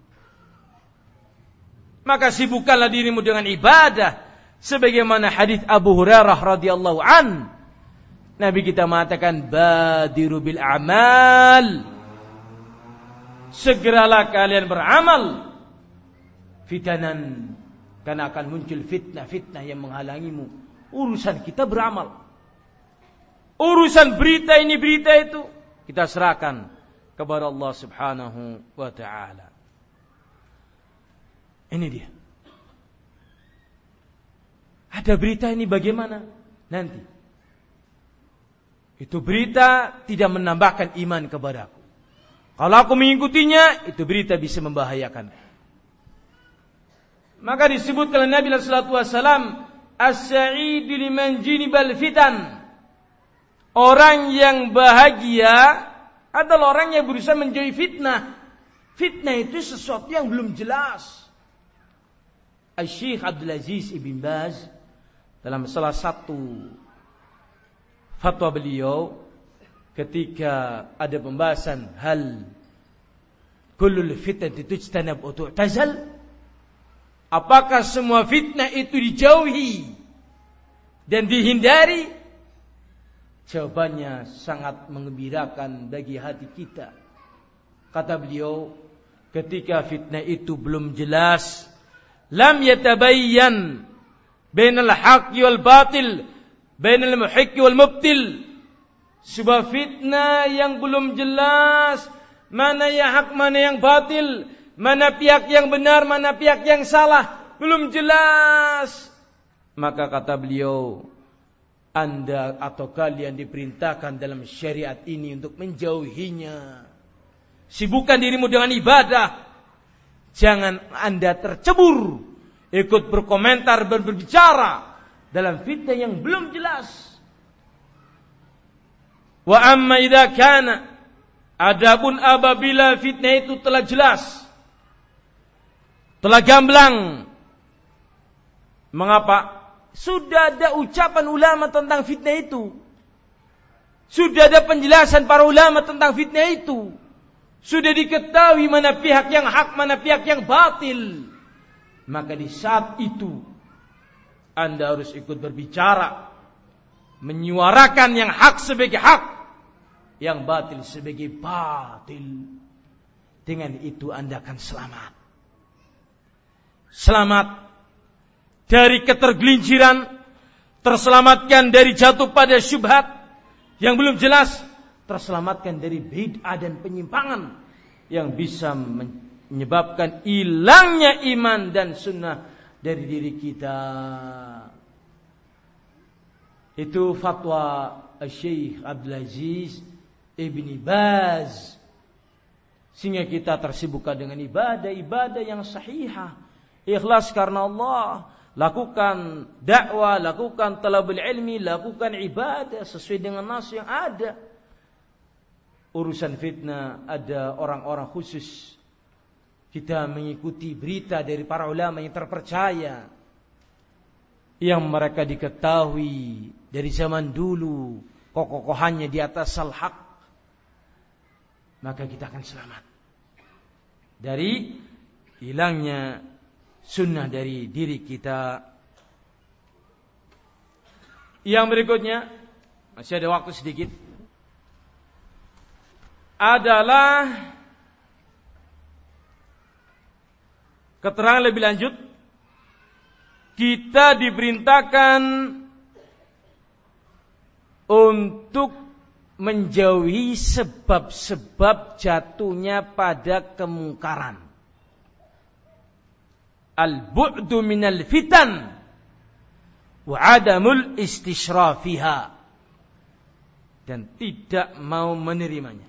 Maka sibukkanlah dirimu dengan ibadah. Sebagaimana hadis Abu Hurairah radhiyallahu an, Nabi kita mengatakan badiru bil a'mal. Segeralah kalian beramal. Fitanan, karena akan muncul fitnah-fitnah yang menghalangimu. Urusan kita beramal. Urusan berita ini berita itu kita serahkan kepada Allah Subhanahu wa taala. Ini dia. Ada berita ini bagaimana? Nanti. Itu berita tidak menambahkan iman kepadaku. Kalau aku mengikutinya, itu berita bisa membahayakan. Maka disebutkan oleh Nabi sallallahu alaihi wasallam, as-sa'idu liman jinibal fitan. Orang yang bahagia adalah orang yang berusaha menjauhi fitnah. Fitnah itu sesuatu yang belum jelas. Syekh Abdul Aziz Ibn Baz dalam salah satu fatwa beliau ketika ada pembahasan hal kullul fitnah tujtanab wa tu'tazal, apakah semua fitnah itu dijauhi dan dihindari? Jawabannya sangat menggembirakan bagi hati kita. Kata beliau, ketika fitnah itu belum jelas, lam yatabayyan bainal haqqi wal batil, bainal muhiqqi wal mubtil. Sebuah fitnah yang belum jelas, mana yang hak, mana yang batil, mana pihak yang benar, mana pihak yang salah, belum jelas. Maka kata beliau, Anda atau kalian diperintahkan dalam syariat ini untuk menjauhinya. Sibukkan dirimu dengan ibadah. Jangan Anda tercebur ikut berkomentar dan berbicara dalam fitnah yang belum jelas. Wa amma idza kana, adapun apabila fitnah itu telah jelas, telah gamblang. Mengapa? Sudah ada ucapan ulama tentang fitnah itu. Sudah ada penjelasan para ulama tentang fitnah itu. Sudah diketahui mana pihak yang hak, mana pihak yang batil. Maka di saat itu Anda harus ikut berbicara, menyuarakan yang hak sebagai hak, yang batil sebagai batil. Dengan itu Anda akan selamat. Selamat dari ketergelinciran, terselamatkan dari jatuh pada syubhat yang belum jelas, terselamatkan dari bid'ah dan penyimpangan yang bisa menyebabkan hilangnya iman dan sunnah dari diri kita. Itu fatwa Syekh Abdul Aziz Ibn Baz. Sehingga kita tersibukkan dengan ibadah-ibadah yang sahihah, ikhlas karena Allah. Lakukan dakwah, lakukan talabul ilmi, lakukan ibadah sesuai dengan nas yang ada. Urusan fitnah ada orang-orang khusus. Kita mengikuti berita dari para ulama yang terpercaya, yang mereka diketahui dari zaman dulu kokoh-kokohannya di atas al-haq. Maka kita akan selamat dari hilangnya sunnah dari diri kita. Yang berikutnya, masih ada waktu sedikit, adalah keterangan lebih lanjut. Kita diperintahkan untuk menjauhi sebab-sebab jatuhnya pada kemungkaran. Al-bu'du minal fitan wa adamul istishrafiha, dan tidak mau menerimanya.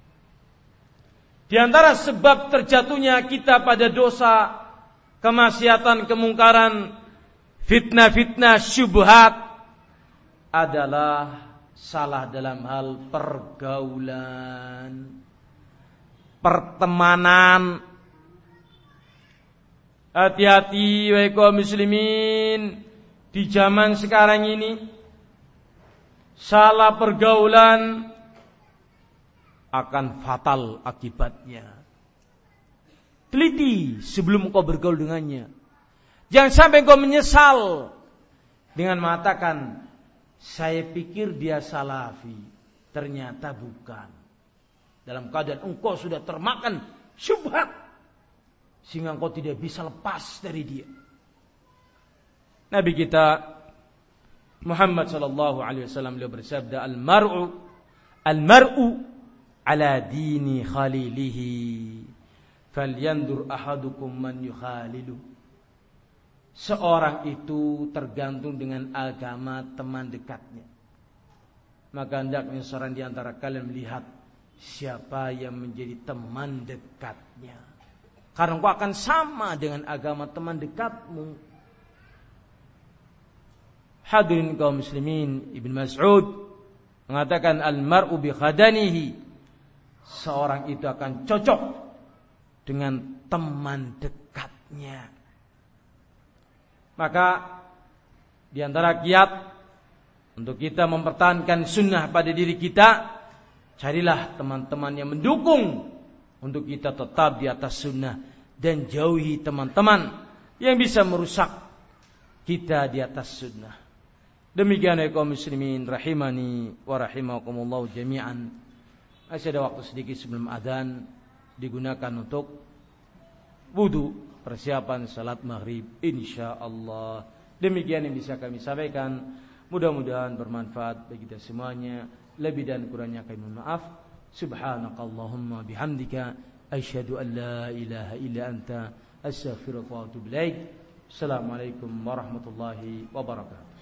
Di antara sebab terjatuhnya kita pada dosa, kemaksiatan, kemungkaran, fitnah-fitnah, syubhat adalah salah dalam hal pergaulan, pertemanan. Hati-hati wahai kaum muslimin, di zaman sekarang ini salah pergaulan akan fatal akibatnya. Teliti sebelum kau bergaul dengannya. Jangan sampai kau menyesal dengan mengatakan, saya pikir dia salafi, ternyata bukan. Dalam keadaan engkau sudah termakan syubhat, sehingga engkau tidak bisa lepas dari dia. Nabi kita Muhammad sallallahu alaihi wasallam beliau bersabda, al-mar'u al-mar'u ala dini khalilihi, falyandur ahadukum man yukhalilu. Seorang itu tergantung dengan agama teman dekatnya. Maka hendaknya seorang di antara kalian melihat siapa yang menjadi teman dekatnya. Karena engkau akan sama dengan agama teman dekatmu. Hadirin kaum muslimin, Ibn Mas'ud mengatakan, al-mar'u bi khadanihi seorang itu akan cocok dengan teman dekatnya. Maka di antara kiat untuk kita mempertahankan sunnah pada diri kita, carilah teman-teman yang mendukung untuk kita tetap di atas sunnah, dan jauhi teman-teman yang bisa merusak kita di atas sunnah. Demikian ya kaum muslimin rahimani wa rahimakumullah jami'an. Masih ada waktu sedikit sebelum adzan, digunakan untuk wudu, persiapan salat maghrib insyaallah. Demikian yang bisa kami sampaikan, mudah-mudahan bermanfaat bagi kita semuanya. Lebih dan kurangnya kami mohon maaf. Subhanakallahumma bihamdika asyhadu an la ilaha illa anta astaghfiruka wa atubu ilaik. Assalamualaikum warahmatullahi wabarakatuh.